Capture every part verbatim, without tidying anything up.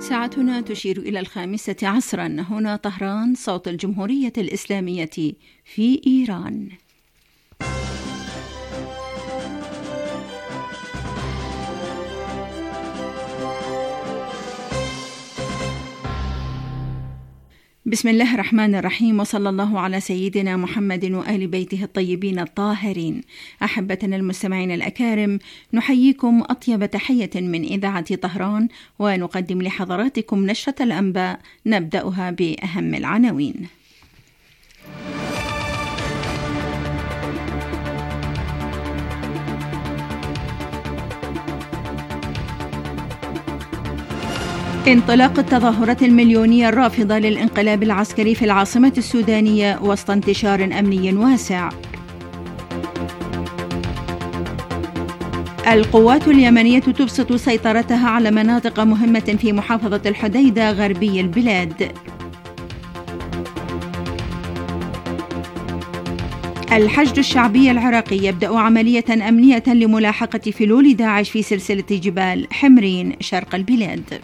ساعتنا تشير إلى الخامسة عصرا. هنا طهران، صوت الجمهورية الإسلامية في إيران. بسم الله الرحمن الرحيم، وصلى الله على سيدنا محمد وآل بيته الطيبين الطاهرين. أحبتنا المستمعين الأكارم، نحييكم أطيب تحية من إذاعة طهران، ونقدم لحضراتكم نشرة الأنباء نبدأها بأهم العناوين. انطلاق التظاهرات المليونية الرافضة للانقلاب العسكري في العاصمة السودانية وسط انتشار أمني واسع. القوات اليمنية تبسط سيطرتها على مناطق مهمة في محافظة الحديدة غربي البلاد. الحشد الشعبي العراقي يبدأ عملية أمنية لملاحقة فلول داعش في سلسلة جبال حمرين شرق البلاد.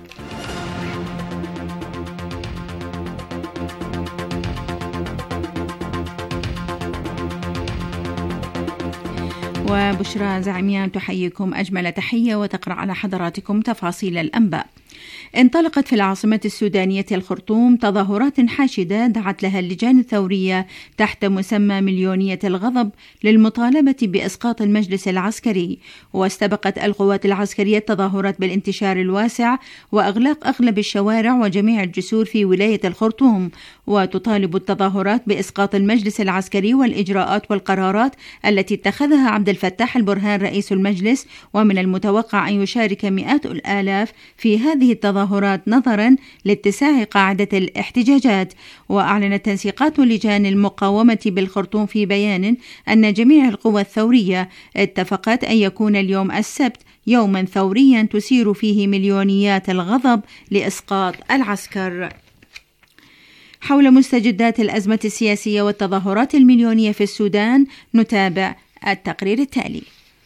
وبشرى زعميان تحييكم أجمل تحية وتقرأ على حضراتكم تفاصيل الأنباء. انطلقت في العاصمة السودانية الخرطوم تظاهرات حاشدة دعت لها اللجان الثورية تحت مسمى مليونية الغضب للمطالبة بإسقاط المجلس العسكري، واستبقت القوات العسكرية التظاهرات بالانتشار الواسع وأغلاق أغلب الشوارع وجميع الجسور في ولاية الخرطوم، وتطالب التظاهرات بإسقاط المجلس العسكري والإجراءات والقرارات التي اتخذها عبد الفتاح البرهان رئيس المجلس، ومن المتوقع أن يشارك مئات الآلاف في هذه التظاهرات نظرا لاتساع قاعدة الاحتجاجات. وأعلنت تنسيقات لجان المقاومة بالخرطوم في بيان أن جميع القوى الثورية اتفقت أن يكون اليوم السبت يوما ثوريا تسير فيه مليونيات الغضب لإسقاط العسكر. حول مستجدات الأزمة السياسية والتظاهرات المليونية في السودان نتابع التقرير التالي.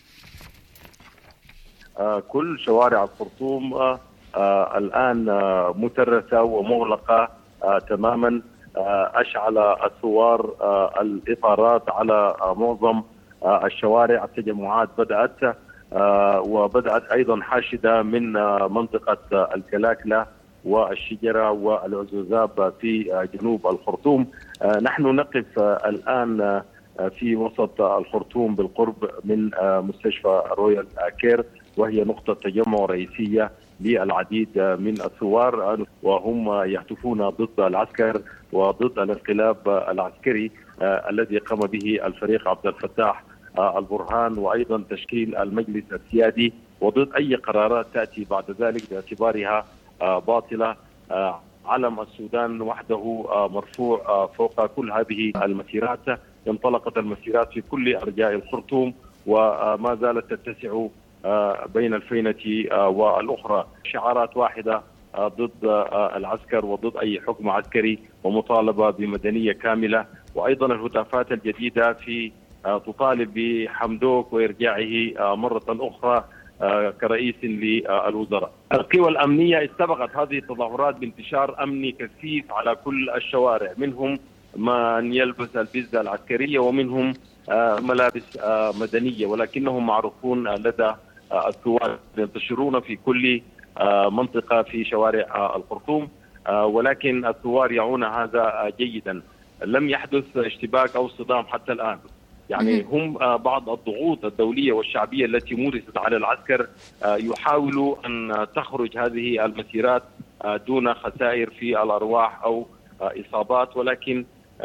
آه كل شوارع الخرطوم آه آه الآن آه مترسة ومغلقة آه تماما. آه أشعل الثوار آه الإطارات على آه معظم آه الشوارع. التجمعات بدأت آه وبدأت أيضا حاشدة من آه منطقة آه الكلاكلة والشجرة والعزوزاب في آه جنوب الخرطوم. آه نحن نقف آه الآن آه في وسط الخرطوم بالقرب من آه مستشفى رويال كير، وهي نقطة تجمع رئيسية للعديد من الثوار، وهم يهتفون ضد العسكر وضد الانقلاب العسكري آه الذي قام به الفريق عبد الفتاح آه البرهان، وأيضا تشكيل المجلس السيادي، وضد أي قرارات تأتي بعد ذلك باعتبارها آه باطلة. آه علم السودان وحده آه مرفوع آه فوق كل هذه المسيرات. انطلقت المسيرات في كل أرجاء الخرطوم وما زالت تتسع بين الفينة والأخرى. شعارات واحدة ضد العسكر وضد أي حكم عسكري، ومطالبة بمدنية كاملة. وأيضا الهتافات الجديدة في تطالب بحمدوك وإرجاعه مرة أخرى كرئيس للوزراء. القوى الأمنية استبقت هذه التظاهرات بانتشار أمني كثيف على كل الشوارع، منهم من يلبس البزة العسكرية ومنهم ملابس مدنية، ولكنهم معروفون لدى الثوار ينتشرون في كل منطقة في شوارع الخرطوم، ولكن الثوار يعون هذا جيدا. لم يحدث اشتباك أو صدام حتى الآن. يعني هم بعض الضغوط الدولية والشعبية التي مورست على العسكر يحاولوا أن تخرج هذه المسيرات دون خسائر في الأرواح أو إصابات، ولكن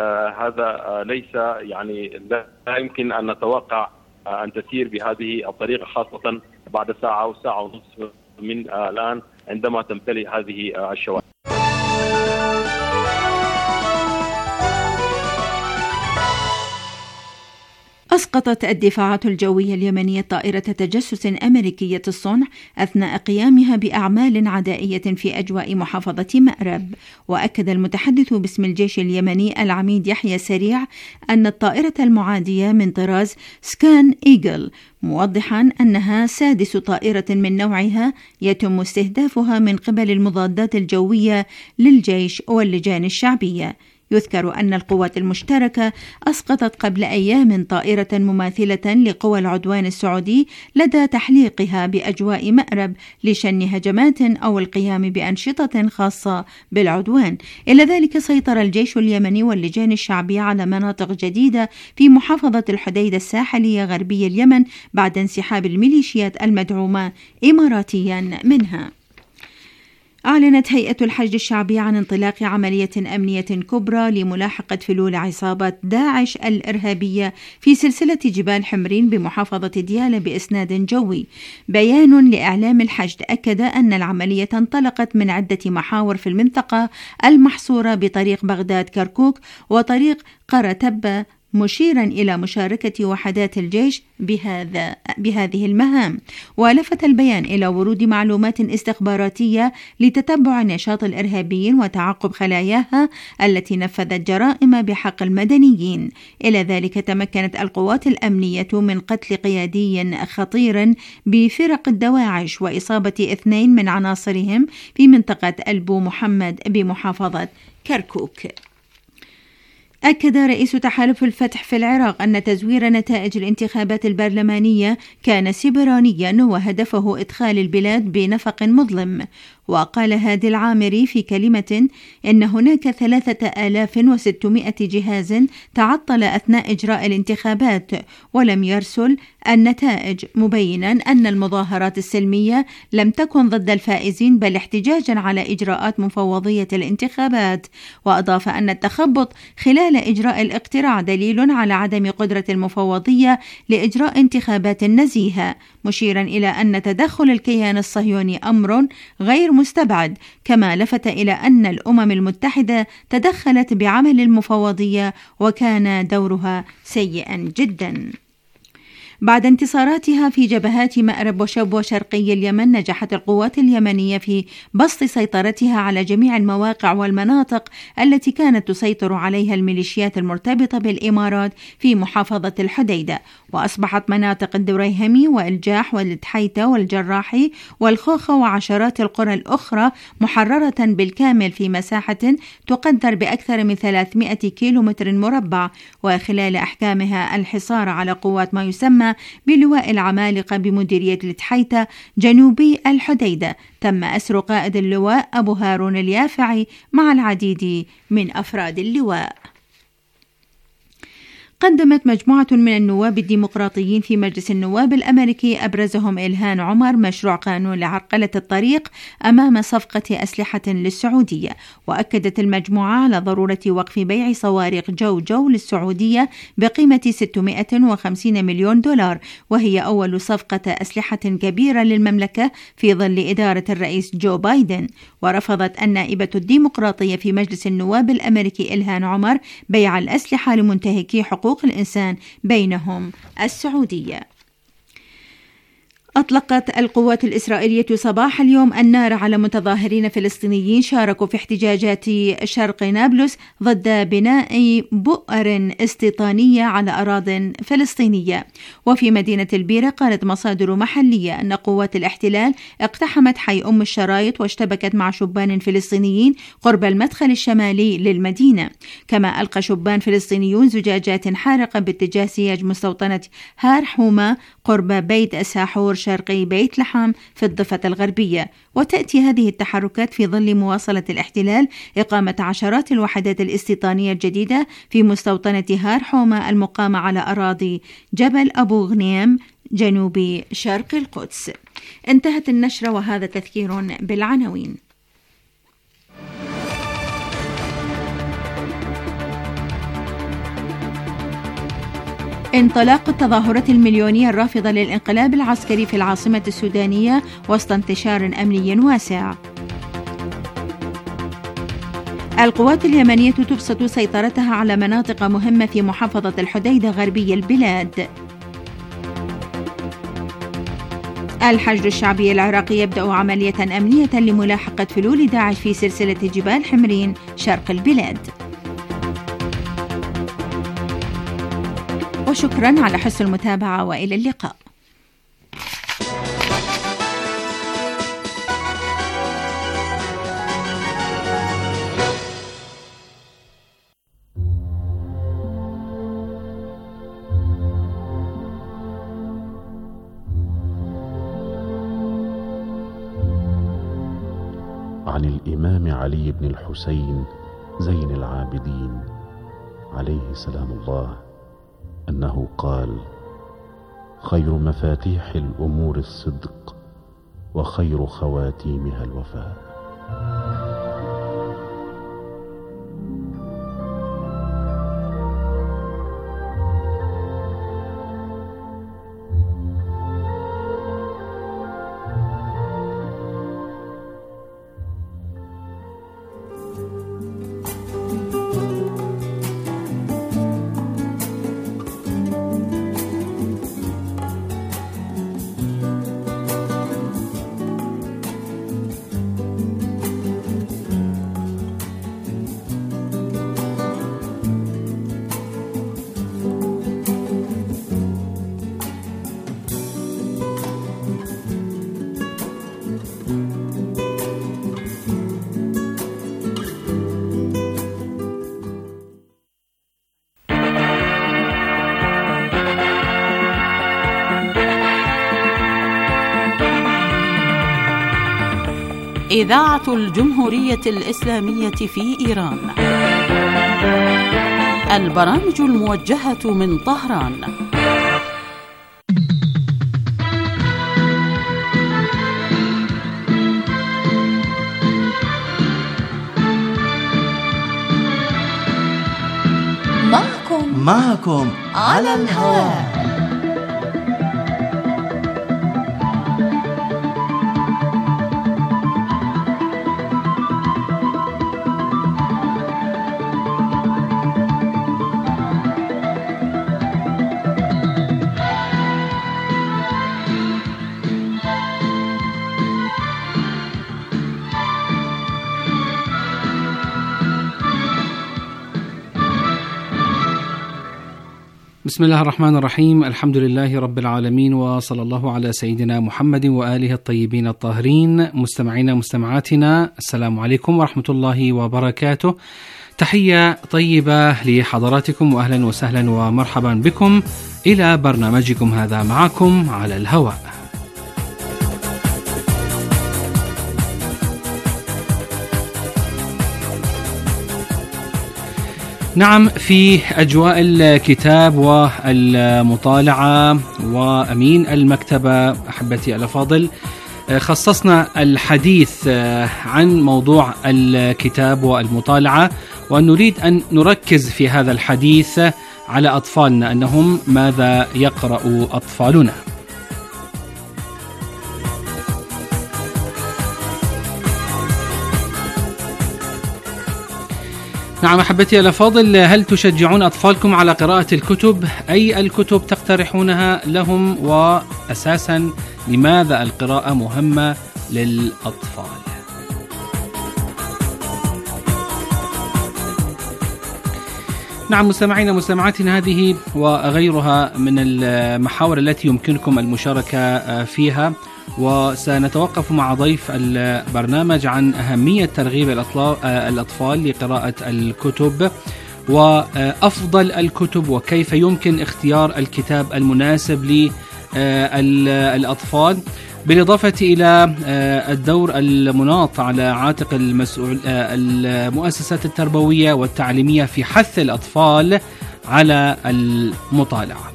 هذا ليس يعني لا يمكن أن نتوقع أن تسير بهذه الطريقة، خاصة بعد ساعة أو ساعة ونصف من الآن عندما تمتلئ هذه الشوارع. أسقطت الدفاعات الجوية اليمنية طائرة تجسس أمريكية الصنع أثناء قيامها بأعمال عدائية في أجواء محافظة مأرب. وأكد المتحدث باسم الجيش اليمني العميد يحيى سريع أن الطائرة المعادية من طراز سكان إيجل، موضحا أنها سادس طائرة من نوعها يتم استهدافها من قبل المضادات الجوية للجيش واللجان الشعبية. يذكر أن القوات المشتركة أسقطت قبل أيام طائرة مماثلة لقوى العدوان السعودي لدى تحليقها بأجواء مأرب لشن هجمات أو القيام بأنشطة خاصة بالعدوان. إلى ذلك سيطر الجيش اليمني واللجان الشعبية على مناطق جديدة في محافظة الحديدة الساحلية غربي اليمن بعد انسحاب الميليشيات المدعومة إماراتيا منها. أعلنت هيئة الحشد الشعبي عن انطلاق عملية أمنية كبرى لملاحقة فلول عصابات داعش الإرهابية في سلسلة جبال حمرين بمحافظة ديالى بإسناد جوي. بيان لإعلام الحشد أكد أن العملية انطلقت من عدة محاور في المنطقة المحصورة بطريق بغداد كركوك وطريق قرتبة، مشيرا إلى مشاركة وحدات الجيش بهذا بهذه المهام. ولفت البيان إلى ورود معلومات استخباراتية لتتبع نشاط الإرهابيين وتعقب خلاياها التي نفذت جرائم بحق المدنيين. إلى ذلك تمكنت القوات الأمنية من قتل قيادي خطير بفرق الدواعش وإصابة اثنين من عناصرهم في منطقة البو محمد بمحافظة كركوك. أكد رئيس تحالف الفتح في العراق أن تزوير نتائج الانتخابات البرلمانية كان سبرانيا وهدفه إدخال البلاد بنفق مظلم. وقال هادي العامري في كلمة إن هناك ثلاثة آلاف وستمائة جهاز تعطل أثناء إجراء الانتخابات ولم يرسل النتائج، مبينا أن المظاهرات السلمية لم تكن ضد الفائزين بل احتجاجا على إجراءات مفوضية الانتخابات. وأضاف أن التخبط خلال إجراء الاقتراع دليل على عدم قدرة المفوضية لإجراء انتخابات نزيهة، مشيرا إلى أن تدخل الكيان الصهيوني أمر غير مستبعد. كما لفت إلى أن الأمم المتحدة تدخلت بعمل المفوضية وكان دورها سيئا جدا. بعد انتصاراتها في جبهات مأرب وشبوة شرقي اليمن، نجحت القوات اليمنية في بسط سيطرتها على جميع المواقع والمناطق التي كانت تسيطر عليها الميليشيات المرتبطة بالإمارات في محافظة الحديدة. وأصبحت مناطق الدريهمي والجاح والتحيتة والجراحي والخوخة وعشرات القرى الأخرى محررة بالكامل في مساحة تقدر بأكثر من ثلاثمائة كيلومتر مربع، وخلال أحكامها الحصار على قوات ما يسمى بلواء العمالقة بمديرية التحيتة جنوبي الحديدة. تم أسر قائد اللواء أبو هارون اليافعي مع العديد من أفراد اللواء. قدمت مجموعة من النواب الديمقراطيين في مجلس النواب الأمريكي أبرزهم إلهان عمر مشروع قانون لعرقلة الطريق أمام صفقة أسلحة للسعودية. وأكدت المجموعة على ضرورة وقف بيع صواريخ جو جو للسعودية بقيمة ستمائة وخمسين مليون دولار، وهي أول صفقة أسلحة كبيرة للمملكة في ظل إدارة الرئيس جو بايدن. ورفضت النائبة الديمقراطية في مجلس النواب الأمريكي إلهان عمر بيع الأسلحة لمنتهكي حقوق الإنسان بينهم السعودية. أطلقت القوات الإسرائيلية صباح اليوم النار على متظاهرين فلسطينيين شاركوا في احتجاجات شرق نابلس ضد بناء بؤر استيطانية على أراضٍ فلسطينية. وفي مدينة البيرة قالت مصادر محلية أن قوات الاحتلال اقتحمت حي أم الشرايط واشتبكت مع شبان فلسطينيين قرب المدخل الشمالي للمدينة. كما ألقى شبان فلسطينيون زجاجات حارقة باتجاه سياج مستوطنة هار حومة قرب بيت الساحور شرقي بيت لحم في الضفة الغربية. وتأتي هذه التحركات في ظل مواصلة الاحتلال إقامة عشرات الوحدات الاستيطانية الجديدة في مستوطنة هار حومة المقامة على أراضي جبل أبو غنيم جنوب شرق القدس. انتهت النشرة وهذا تذكير بالعناوين. انطلاق التظاهرات المليونية الرافضة للانقلاب العسكري في العاصمة السودانية وسط انتشار أمني واسع. القوات اليمنية تبسط سيطرتها على مناطق مهمة في محافظة الحديدة غربي البلاد. الحشد الشعبي العراقي يبدأ عملية أمنية لملاحقة فلول داعش في سلسلة جبال حمرين شرق البلاد. وشكرا على حسن المتابعة وإلى اللقاء. عن الإمام علي بن الحسين زين العابدين عليه سلام الله أنه قال: خير مفاتيح الأمور الصدق، وخير خواتيمها الوفاء. إذاعة الجمهورية الإسلامية في إيران. البرامج الموجهة من طهران. معكم معكم على الهواء. بسم الله الرحمن الرحيم. الحمد لله رب العالمين، وصلى الله على سيدنا محمد وآله الطيبين الطاهرين. مستمعينا مستمعاتنا، السلام عليكم ورحمة الله وبركاته. تحية طيبة لحضراتكم، وأهلا وسهلا ومرحبا بكم إلى برنامجكم هذا معكم على الهواء. نعم، في أجواء الكتاب والمطالعة وأمين المكتبة أحبتي الأفاضل، خصصنا الحديث عن موضوع الكتاب والمطالعة، ونريد أن نركز في هذا الحديث على أطفالنا، أنهم ماذا يقرأ أطفالنا. نعم أحبتي الأفاضل، هل تشجعون أطفالكم على قراءة الكتب؟ أي الكتب تقترحونها لهم؟ وأساسا لماذا القراءة مهمة للأطفال؟ نعم مستمعينا مستمعاتنا، هذه وغيرها من المحاور التي يمكنكم المشاركة فيها، وسنتوقف مع ضيف البرنامج عن أهمية ترغيب الأطفال لقراءة الكتب، وأفضل الكتب، وكيف يمكن اختيار الكتاب المناسب للأطفال، بالإضافة إلى الدور المناط على عاتق المسؤول المؤسسات التربوية والتعليمية في حث الأطفال على المطالعة.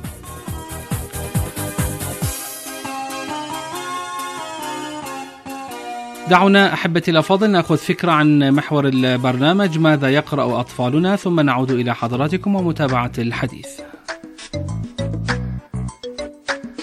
دعونا أحبتي الأفاضل نأخذ فكرة عن محور البرنامج، ماذا يقرأ أطفالنا، ثم نعود إلى حضراتكم ومتابعة الحديث.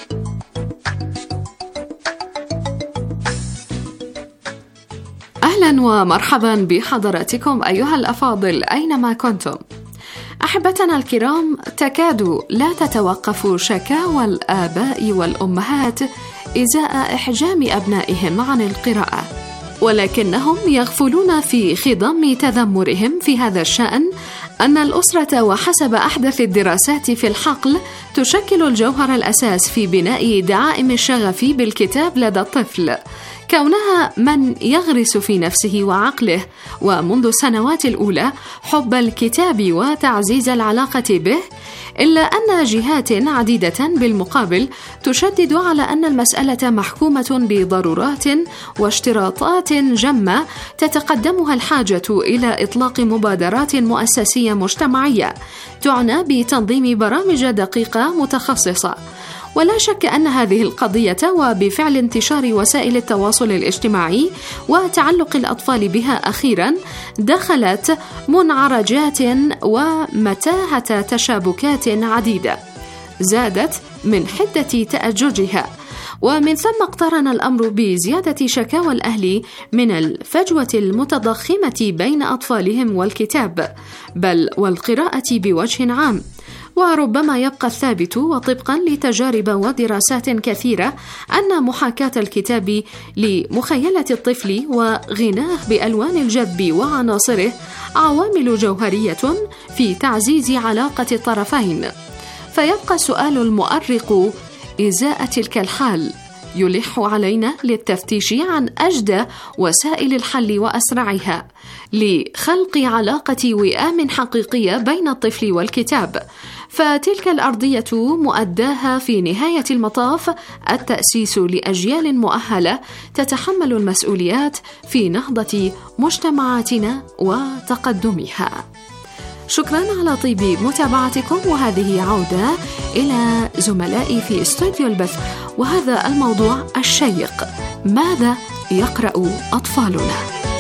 أهلا أهلا ومرحبا بحضراتكم أيها الأفاضل أينما كنتم. أحبتنا الكرام، تكاد لا تتوقف شكاوى الآباء والأمهات إزاء إحجام أبنائهم عن القراءة، ولكنهم يغفلون في خضم تذمرهم في هذا الشأن أن الأسرة وحسب أحدث الدراسات في الحقل تشكل الجوهر الأساس في بناء دعائم الشغف بالكتاب لدى الطفل، كونها من يغرس في نفسه وعقله ومنذ السنوات الأولى حب الكتاب وتعزيز العلاقة به، إلا أن جهات عديدة بالمقابل تشدد على أن المسألة محكومة بضرورات واشتراطات جمة تتقدمها الحاجة إلى إطلاق مبادرات مؤسسية مجتمعية تعنى بتنظيم برامج دقيقة متخصصة. ولا شك أن هذه القضية وبفعل انتشار وسائل التواصل الاجتماعي وتعلق الأطفال بها أخيرا دخلت منعرجات ومتاهة تشابكات عديدة زادت من حدة تأججها، ومن ثم اقترن الأمر بزيادة شكاوى الأهل من الفجوة المتضخمة بين أطفالهم والكتاب بل والقراءة بوجه عام. وربما يبقى الثابت وطبقا لتجارب ودراسات كثيرة أن محاكاة الكتاب لمخيلة الطفل وغناه بألوان الجذب وعناصره عوامل جوهرية في تعزيز علاقة الطرفين. فيبقى السؤال المؤرق إزاء تلك الحال يلح علينا للتفتيش عن أجدى وسائل الحل وأسرعها لخلق علاقة وئام حقيقية بين الطفل والكتاب، فتلك الأرضية مؤداها في نهاية المطاف التأسيس لأجيال مؤهلة تتحمل المسؤوليات في نهضة مجتمعاتنا وتقدمها. شكرا على طيب متابعتكم، وهذه عودة إلى زملائي في استوديو البث وهذا الموضوع الشيق: ماذا يقرأ أطفالنا؟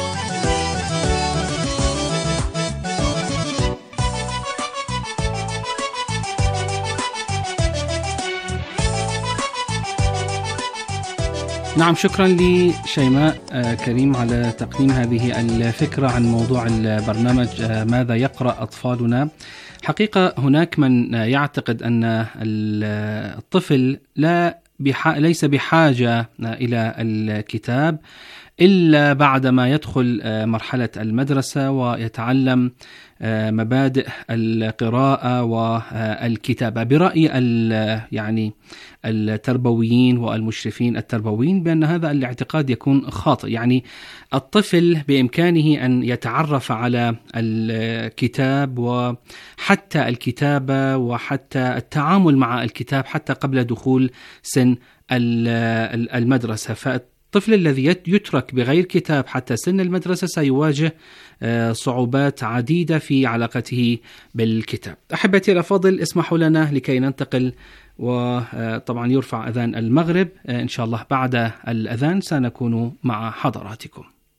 نعم، شكرا لشيماء كريم على تقديم هذه الفكرة عن موضوع البرنامج ماذا يقرأ أطفالنا. حقيقة هناك من يعتقد أن الطفل لا بح... ليس بحاجة إلى الكتاب إلا بعدما يدخل مرحلة المدرسة ويتعلم مبادئ القراءة والكتابة. برأي يعني التربويين والمشرفين التربويين بأن هذا الاعتقاد يكون خاطئ، يعني الطفل بإمكانه أن يتعرف على الكتاب وحتى الكتابة وحتى التعامل مع الكتاب حتى قبل دخول سن المدرسة. فالطفل الذي يترك بغير كتاب حتى سن المدرسة سيواجه صعوبات عديدة في علاقته بالكتاب. أحبتي الأفاضل، اسمحوا لنا لكي ننتقل، وطبعا يرفع أذان المغرب إن شاء الله. بعد الأذان سنكون مع حضراتكم.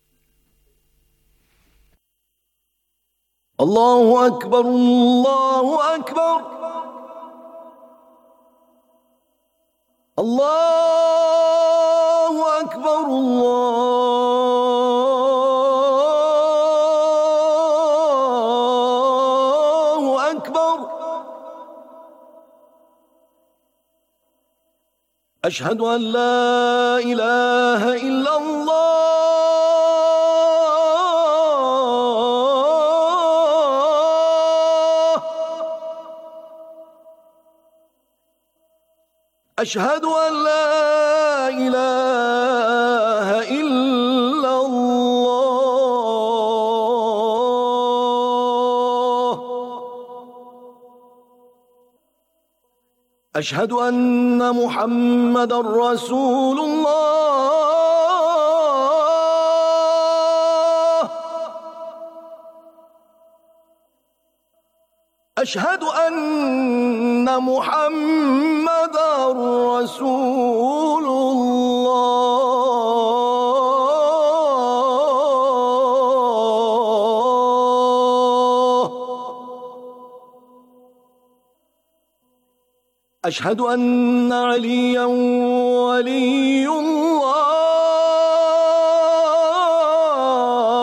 الله أكبر الله أكبر الله أكبر الله أكبر أشهد أن لا إله إلا الله أشهد أن لا إله إلا الله أشهد أن محمدًا رسول الله أشهد أن محمدًا رسول الله أشهد أن عليا ولي الله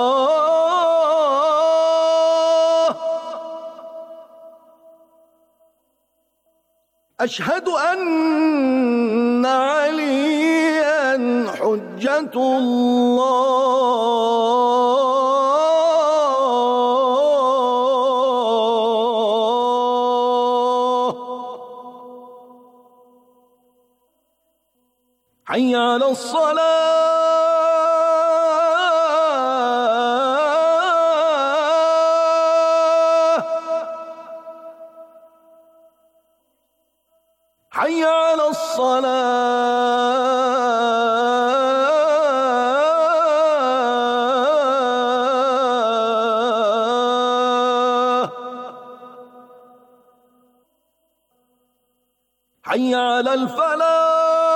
أشهد أن عليا حجة الله. حي على الصلاة. حي على الصلاة. حي على الفلاح.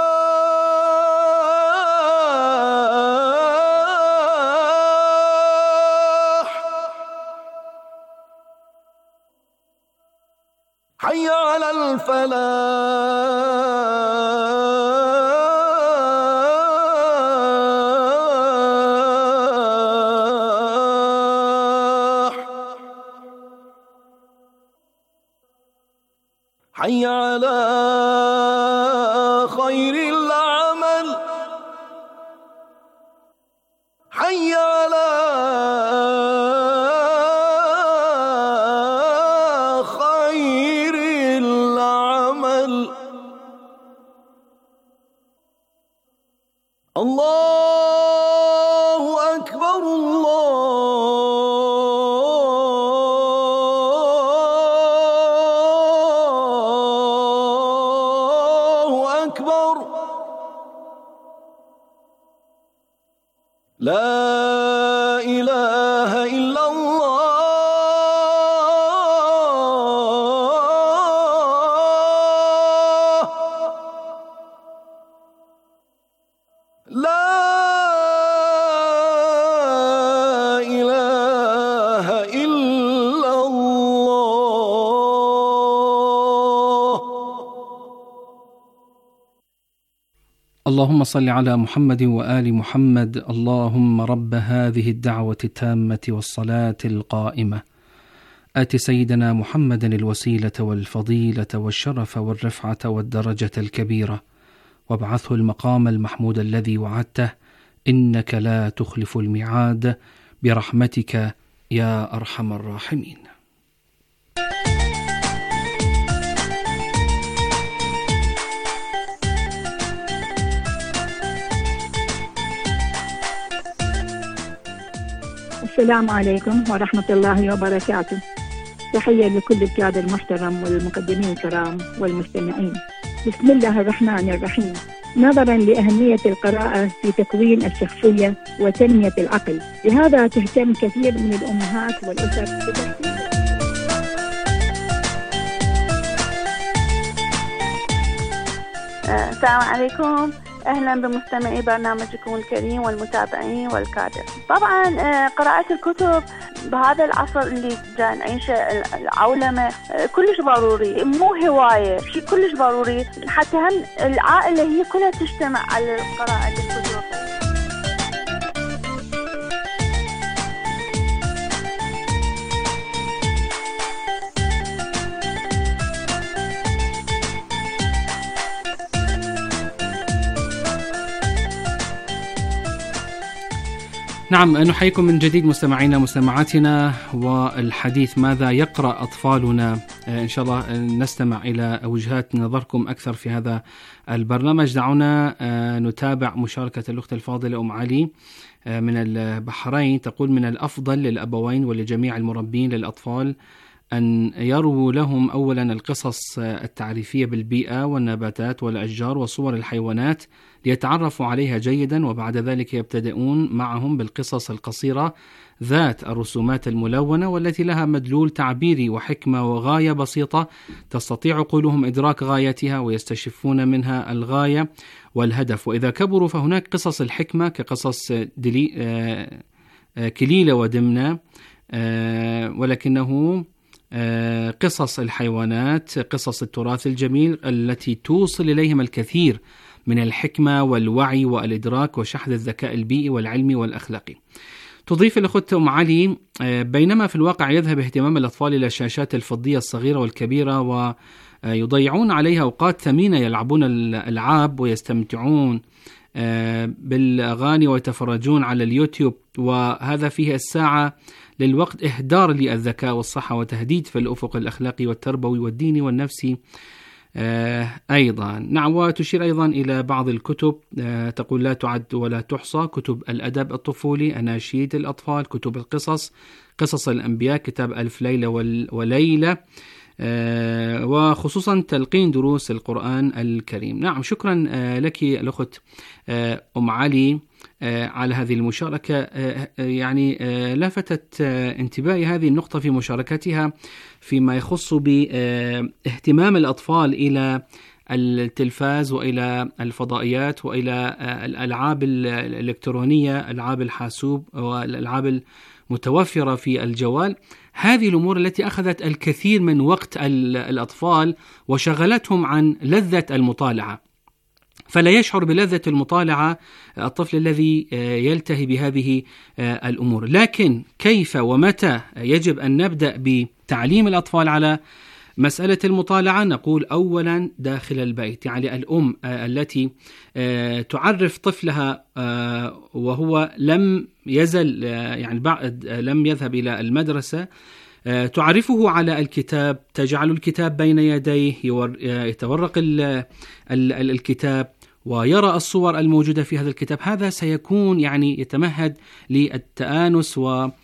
حي على الفلاح. حي على خير العمل. حي على خير العمل. الله أكبر الله أكبر. لا إله إلا الله. لا إله إلا الله. اللهم صل على محمد وآل محمد. اللهم رب هذه الدعوة التامة والصلاة القائمة آت سيدنا محمدا الوسيلة والفضيلة والشرف والرفعة والدرجة الكبيرة وابعثه المقام المحمود الذي وعدته إنك لا تخلف الميعاد برحمتك يا أرحم الراحمين. السلام عليكم ورحمة الله وبركاته. تحية لكل القيادة المحترم والمقدمين الكرام والمستمعين. بسم الله الرحمن الرحيم. نظرا لأهمية القراءة في تكوين الشخصية وتنمية العقل، لهذا تهتم كثير من الأمهات والأسر بتحقيق. السلام عليكم، أهلا بمستمعي برنامجكم الكريم والمتابعين والكادر. طبعا قراءة الكتب بهذا العصر اللي جاي نعيشه، العولمة، كلش ضروري، مو هواية، شيء كلش ضروري، حتى هم العائلة هي كلها تجتمع على قراءة الكتب. نعم، نحييكم من جديد مستمعينا مستمعاتنا، والحديث ماذا يقرأ أطفالنا. إن شاء الله نستمع إلى وجهات نظركم أكثر في هذا البرنامج. دعونا نتابع مشاركة الأخت الفاضلة أم علي من البحرين. تقول: من الأفضل للأبوين ولجميع المربين للأطفال أن يرووا لهم أولا القصص التعريفية بالبيئة والنباتات والأشجار وصور الحيوانات ليتعرفوا عليها جيدا، وبعد ذلك يبتدئون معهم بالقصص القصيرة ذات الرسومات الملونة والتي لها مدلول تعبيري وحكمة وغاية بسيطة تستطيع عقولهم إدراك غايتها ويستشفون منها الغاية والهدف. وإذا كبروا فهناك قصص الحكمة كقصص دلي آه كليلة ودمنة، آه ولكنه آه قصص الحيوانات، قصص التراث الجميل التي توصل إليهم الكثير من الحكمة والوعي والإدراك وشحذ الذكاء البيئي والعلمي والأخلاقي. تضيف الأخت أم علي: بينما في الواقع يذهب اهتمام الأطفال إلى الشاشات الفضية الصغيرة والكبيرة يضيعون عليها أوقات ثمينة، يلعبون الألعاب ويستمتعون بالأغاني ويتفرجون على اليوتيوب، وهذا فيه الساعة للوقت إهدار للذكاء والصحة وتهديد في الأفق الأخلاقي والتربوي والديني والنفسي أيضا. نعم، وتشير أيضا إلى بعض الكتب، تقول لا تعد ولا تحصى: كتب الأدب الطفولي، أناشيد الأطفال، كتب القصص، قصص الأنبياء، كتاب ألف ليلة وليلة، وخصوصا تلقين دروس القرآن الكريم. نعم، شكرا لك الأخت أم علي على هذه المشاركة. يعني لفتت انتباهي هذه النقطة في مشاركتها فيما يخص باهتمام الأطفال إلى التلفاز وإلى الفضائيات وإلى الألعاب الإلكترونية، ألعاب الحاسوب والألعاب المتوفرة في الجوال. هذه الأمور التي أخذت الكثير من وقت الأطفال وشغلتهم عن لذة المطالعة، فلا يشعر بلذة المطالعة الطفل الذي يلتهي بهذه الأمور. لكن كيف ومتى يجب أن نبدأ بتعليم الأطفال على مسألة المطالعة؟ نقول أولا داخل البيت، يعني الأم التي تعرف طفلها وهو لم يزل يعني بعد لم يذهب إلى المدرسة، تعرفه على الكتاب، تجعل الكتاب بين يديه، يتورق الكتاب ويرى الصور الموجودة في هذا الكتاب. هذا سيكون يعني يتمهد للتآنس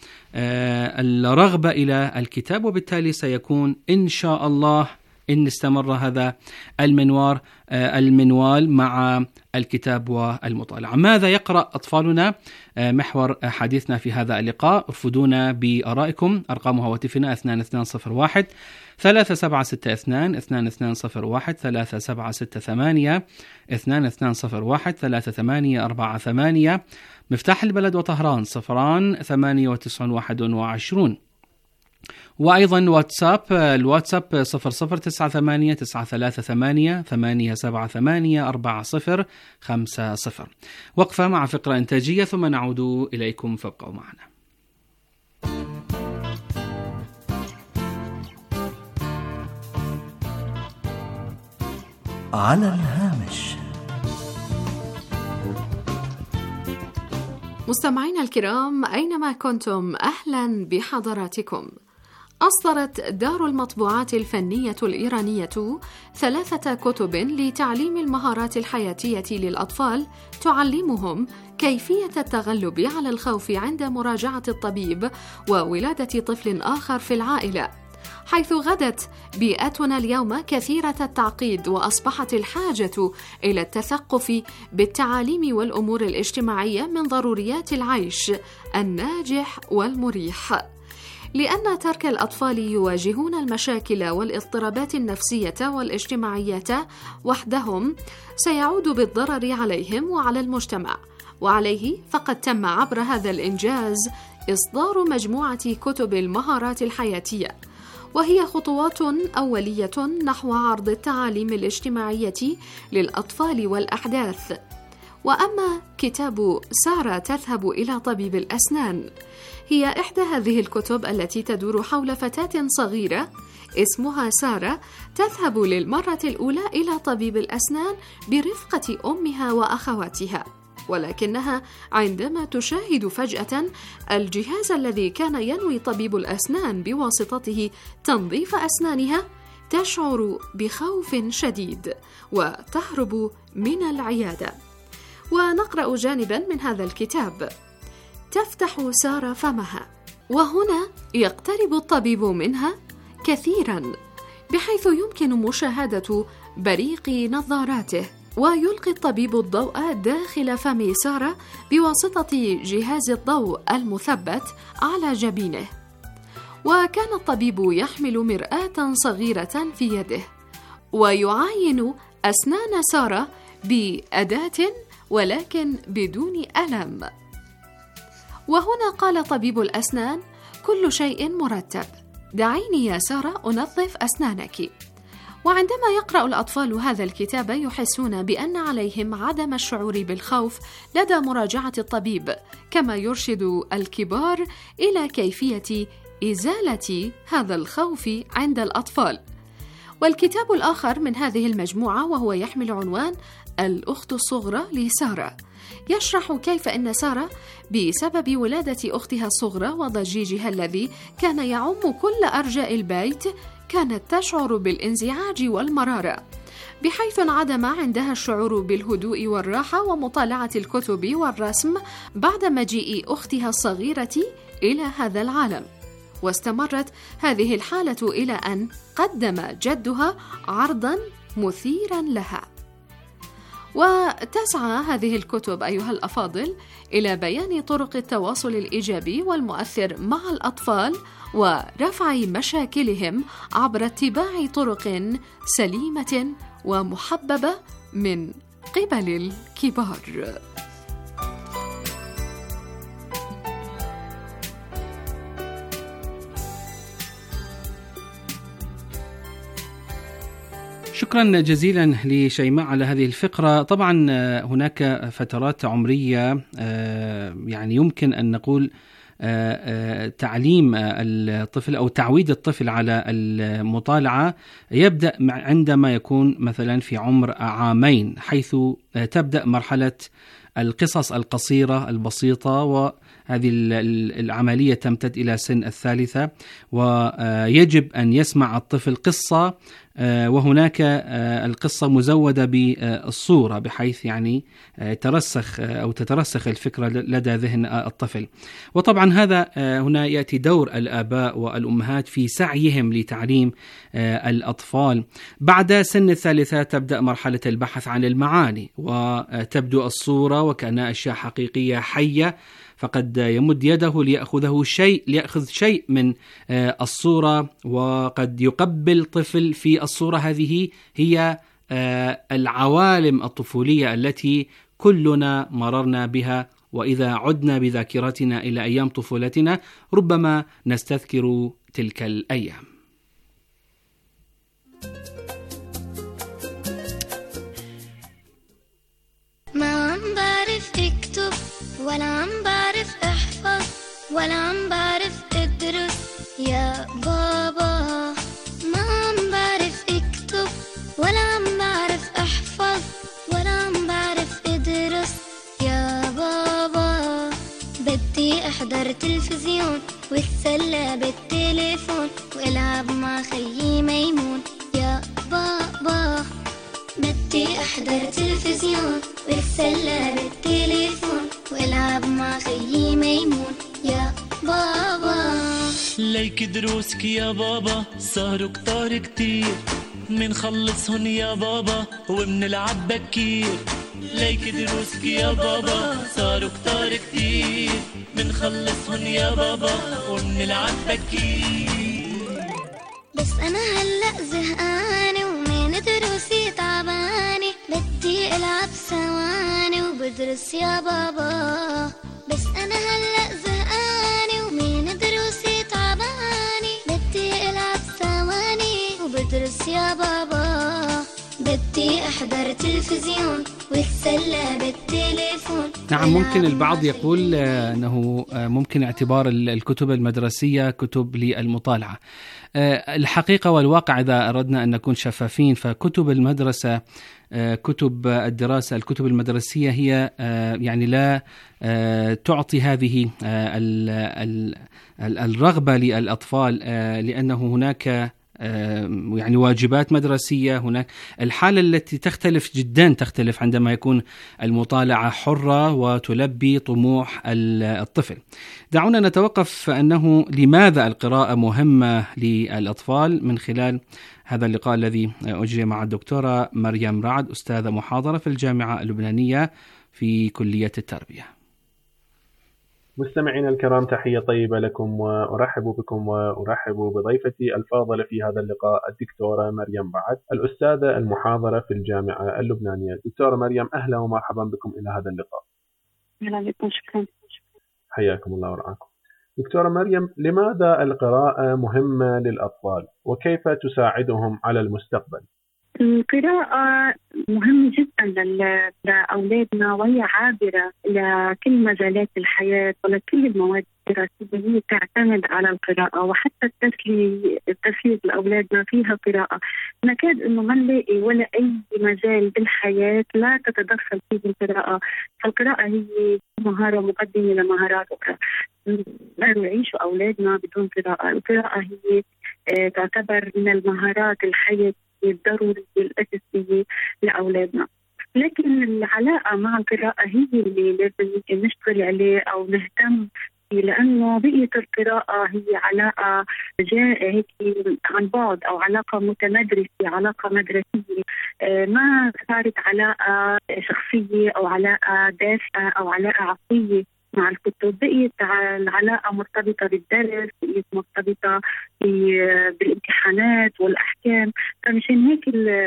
والرغبة إلى الكتاب، وبالتالي سيكون إن شاء الله إن استمر هذا المنوار المنوال مع الكتاب والمطالعة. ماذا يقرأ أطفالنا؟ محور حديثنا في هذا اللقاء. ارفدونا بآرائكم. أرقام هواتفنا اثنان اثنان صفر واحد ثلاثة سبعة ستة اثنان اثنان اثنان صفر واحد ثلاثة سبعة ستة ثمانية اثنان اثنان صفر واحد ثلاثة ثمانية أربعة ثمانية. مفتاح البلد وطهران صفران ثمانية وتسعون واحد وعشرون. وأيضا واتساب، الواتساب صفر صفر تسعة ثمانية تسعة ثلاثة ثمانية ثمانية سبعة ثمانية أربعة صفر خمسة صفر. وقفة مع فقرة إنتاجية ثم نعود إليكم، فابقوا معنا. على الهامش. مستمعينا الكرام أينما كنتم، أهلا بحضراتكم. أصدرت دار المطبوعات الفنية الإيرانية ثلاثة كتب لتعليم المهارات الحياتية للأطفال، تعلمهم كيفية التغلب على الخوف عند مراجعة الطبيب وولادة طفل آخر في العائلة، حيث غدت بيئتنا اليوم كثيرة التعقيد، وأصبحت الحاجة إلى التثقف بالتعاليم والأمور الاجتماعية من ضروريات العيش الناجح والمريح، لأن ترك الأطفال يواجهون المشاكل والاضطرابات النفسية والاجتماعية وحدهم سيعود بالضرر عليهم وعلى المجتمع. وعليه فقد تم عبر هذا الإنجاز إصدار مجموعة كتب المهارات الحياتية، وهي خطوات أولية نحو عرض التعاليم الاجتماعية للأطفال والأحداث. وأما كتاب سارة تذهب إلى طبيب الأسنان، هي إحدى هذه الكتب التي تدور حول فتاة صغيرة اسمها سارة تذهب للمرة الأولى إلى طبيب الأسنان برفقة أمها وأخواتها، ولكنها عندما تشاهد فجأة الجهاز الذي كان ينوي طبيب الأسنان بواسطته تنظيف أسنانها، تشعر بخوف شديد وتهرب من العيادة. ونقرأ جانبا من هذا الكتاب. تفتح سارة فمها، وهنا يقترب الطبيب منها كثيرا بحيث يمكن مشاهدة بريق نظاراته، ويلقي الطبيب الضوء داخل فم سارة بواسطة جهاز الضوء المثبت على جبينه. وكان الطبيب يحمل مرآة صغيرة في يده ويعاين أسنان سارة بأداة ولكن بدون ألم. وهنا قال طبيب الأسنان: كل شيء مرتب، دعيني يا سارة أنظف أسنانك. وعندما يقرأ الأطفال هذا الكتاب يحسون بأن عليهم عدم الشعور بالخوف لدى مراجعة الطبيب، كما يرشد الكبار إلى كيفية إزالة هذا الخوف عند الأطفال. والكتاب الآخر من هذه المجموعة وهو يحمل عنوان الأخت الصغرى لسارة، يشرح كيف أن سارة بسبب ولادة أختها الصغرى وضجيجها الذي كان يعم كل أرجاء البيت كانت تشعر بالانزعاج والمرارة، بحيث انعدم عندها الشعور بالهدوء والراحة ومطالعة الكتب والرسم بعد مجيء أختها الصغيرة إلى هذا العالم. واستمرت هذه الحالة إلى أن قدم جدها عرضا مثيرا لها. وتسعى هذه الكتب أيها الأفاضل إلى بيان طرق التواصل الإيجابي والمؤثر مع الأطفال ورفع مشاكلهم عبر اتباع طرق سليمة ومحببة من قبل الكبار. شكرا جزيلا لشيماء على هذه الفقرة. طبعا هناك فترات عمرية يعني يمكن أن نقول تعليم الطفل أو تعويد الطفل على المطالعة يبدأ عندما يكون مثلا في عمر عامين، حيث تبدأ مرحلة القصص القصيرة البسيطة، وهذه العملية تمتد إلى سن الثالثة، ويجب أن يسمع الطفل قصة وهناك القصة مزودة بالصورة بحيث يعني ترسخ أو تترسخ الفكرة لدى ذهن الطفل. وطبعا هذا هنا يأتي دور الآباء والأمهات في سعيهم لتعليم الأطفال. بعد سن الثالثة تبدأ مرحلة البحث عن المعاني، وتبدو الصورة وكأنها أشياء حقيقية حية، فقد يمد يده ليأخذه شيء ليأخذ شيء من الصورة، وقد يقبل طفل في الصورة. هذه هي العوالم الطفولية التي كلنا مررنا بها، وإذا عدنا بذاكرتنا إلى أيام طفولتنا ربما نستذكر تلك الأيام. ما عم بعرف اكتب ولا عم بعرف احفظ ولا عم بعرف ادرس يا بابا، ما عم بعرف اكتب ولا عم بعرف احفظ ولا عم بعرف ادرس يا بابا. بدي احضر تلفزيون واتسلى بالتليفون والعب مع خيي ميمون يا بابا. بدي احضر تلفزيون واتسلى بالتليفون والعب مع خيي ميمون يا بابا. ليك دروسك يا بابا صاروا كتار كتير، منخلصهن يا بابا ومنلعب بكير. ليك دروسك يا بابا صاروا كتار كتير، منخلصهن يا بابا ومنلعب بكير. بس أنا هلأ زهقانة ومن دروسي تعبانة، بدي ألعب ثواني وبدرس يا بابا. بس أنا هلأ زهقانة ومن دروسي تعبانة، بدي ألعب ثواني وبدرس يا بابا. بدي أحضر تلفزيون واتسلى بالتليفون. نعم، ممكن البعض يقول أنه ممكن اعتبار الكتب المدرسية كتب للمطالعة. الحقيقة والواقع إذا أردنا أن نكون شفافين، فكتب المدرسة كتب الدراسة الكتب المدرسية هي يعني لا تعطي هذه الرغبة للأطفال، لأنه هناك يعني واجبات مدرسية. هناك الحالة التي تختلف جدا تختلف عندما يكون المطالعة حرة وتلبي طموح الطفل. دعونا نتوقف أنه لماذا القراءة مهمة للأطفال من خلال هذا اللقاء الذي أجري مع الدكتورة مريم رعد، أستاذة محاضرة في الجامعة اللبنانية في كلية التربية. مستمعينا الكرام، تحية طيبة لكم وأرحب بكم وأرحب بضيفتي الفاضلة في هذا اللقاء الدكتورة مريم رعد، الأستاذة المحاضرة في الجامعة اللبنانية. دكتورة مريم، أهلا ومرحبا بكم إلى هذا اللقاء. أهلا بكم، شكرا. حياكم الله ورعاكم. دكتورة مريم، لماذا القراءة مهمة للأطفال وكيف تساعدهم على المستقبل؟ القراءة مهمة جدا لأولادنا، وهي عابرة لكل مجالات الحياة ولكل المواد الدراسية. هي تعتمد على القراءة، وحتى التسلية تسلية لأولادنا فيها قراءة. نكاد أنه ما نلاقي ولا أي مجال بالحياة لا تتدخل فيه القراءة. فالقراءة هي مهارة مقدمة لمهارات أخرى. لا يعيش أولادنا بدون قراءة. القراءة هي تعتبر من المهارات الحياتية الضرورية الأساسية لأولادنا. لكن العلاقة مع القراءة هي اللي لازم نشتغل عليه أو نهتم فيه، لأنه بقية القراءة هي علاقة جاء هيك عن بعد، أو علاقة متمدرسة، علاقة مدرسية، ما صارت علاقة شخصية أو علاقة دافئة أو علاقة عقلية مع الكتب. بقيت العلاقة مرتبطة بالدرس، بقيت مرتبطة بالامتحانات والأحكام. فمشان هيك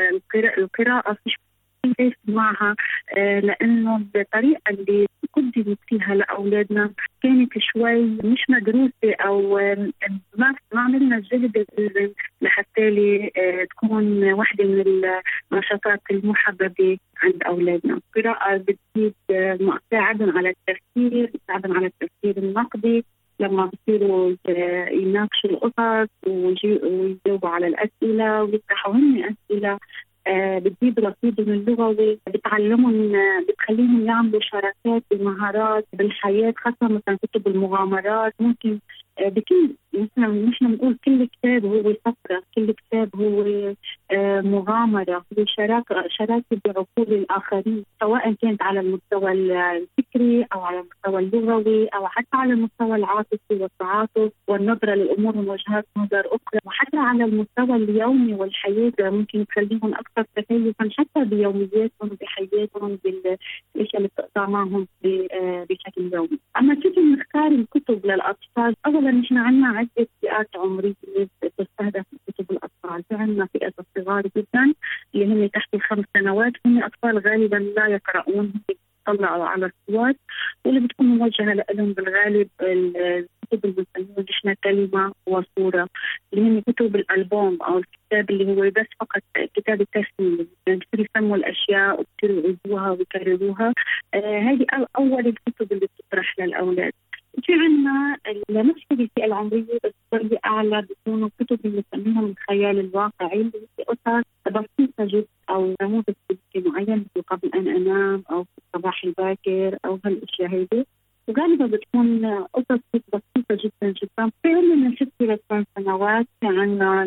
القراءة في كيف معها، آه لأنه الطريقة اللي قدمت فيها لأولادنا كانت شوي مش مدروسة، أو آه ما عملنا الجهد لحتى لي آه تكون واحدة من النشاطات المحببة عند أولادنا. القراءة بتزيد آه تساعدهم على التفكير، تساعدهم على التفكير النقدي لما بصيروا يناقشوا القصص ويجاوبوا على الأسئلة ويفتحوا هن أسئلة. آه بتزيد رصيدهم اللغوي، بتعلمهم، بتخليهم يعملوا شراكات بمهارات بالحياة، خاصة مثلا كتب المغامرات. ممكن آه بكل مثلا مش نقول كل كتاب هو سفرة، كل كتاب هو آه مغامرة، هو شراكة شراكة بعقول الآخرين، سواء كانت على المستوى الفكري أو على المستوى اللغوي أو حتى على المستوى العاطفي والتعاطف والنظرة للأمور من وجهات نظر أخرى، وحتى على المستوى اليومي والحياة. ممكن تخليهم أكثر تكيفا حتى بيومياتهم بحياتهم بالأشياء اللي بتقطع معهم بشكل يومي. أما كيف نختار الكتب للأطفال؟ أولا نحن عندنا عدة فئات عمرية تستهدف كتب الأطفال. عندنا فئة الصغار جدا اللي هم تحت الخمس سنوات، هم أطفال غالبا لا يقرؤون، يطلعوا على الصور، واللي بتكون موجهة لهم بالغالب الكتب اللي بنسميها نحن كلمة وصورة، اللي هي كتب الألبوم أو الكتاب اللي هو بس فقط كتاب التسمية، يعني بتصير يسموا الأشياء وبتصيروا يعيدوها ويكرروها. آه هذه أول الكتب اللي بتطرح للأولاد. في عنا نفس الفئة العمرية بس درجة أعلى بيكونوا كتب اللي بنسميها من الخيال الواقعي، اللي هي قصص بسيطة جدا أو نموذج معين مثل قبل أن أنام أو في الصباح الباكر أو هالأشياء هذه، وغالبا بتكون قصص بسيطة جدا جدا. في عنا من ست إلى ثمان سنوات عنا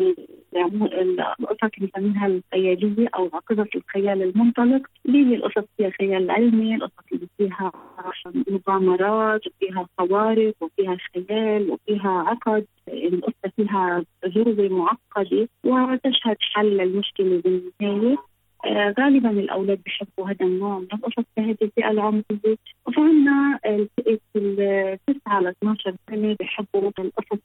القصص اللي بنسميها الخيالية أو قصص الخيال المنطلق، اللي هي القصص فيها خيال علمي، القصص اللي فيها مغامرات وفيها خوارق وفيها خيال وفيها عقد، القصة فيها تجربة معقدة وتشهد حل للمشكلة بالنهاية. آه غالبا الأولاد بيحبوا هذا النوع من القصص في هذه الفئة العمرية. وفعنا الفئة التسعة ل اثني عشر سنة بيحبوا القصص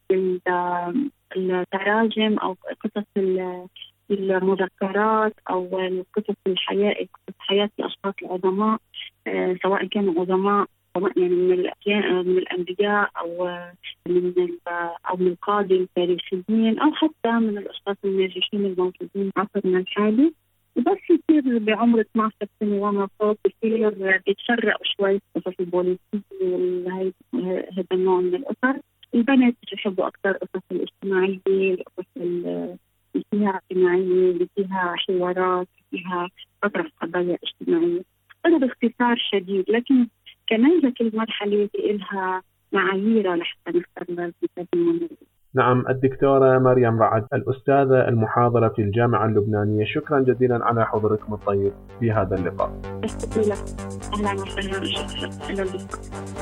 التراجم أو قصص المذكرات أو القصص الحياة، قصص حياة الأشخاص العظماء، آه سواء كانوا عظماء يعني من من الأنبياء أو من أو من القادة التاريخيين أو حتى من الأشخاص الناجحين الموجودين في عصرنا الحالي. وبس يصير بعمر اثني عشر سنة وما فوق يصير بيتشرق شوي قصص البوليسية وهذا النوع من القصص. البنات بيحبوا أكثر قصص الاجتماعية، القصص اللي فيها اجتماعية، اللي فيها حوارات، فيها تطرح قضايا اجتماعية. هذا باختصار شديد، لكن كمان لكل مرحلة لها معاييرها لحتى نختار الكتاب المناسب. نعم، الدكتورة مريم رعد، الأستاذة المحاضرة في الجامعة اللبنانية، شكرا جزيلا على حضوركم الطيب في هذا اللقاء. شكرا لك، أهلا وسهلا، شكرا لك.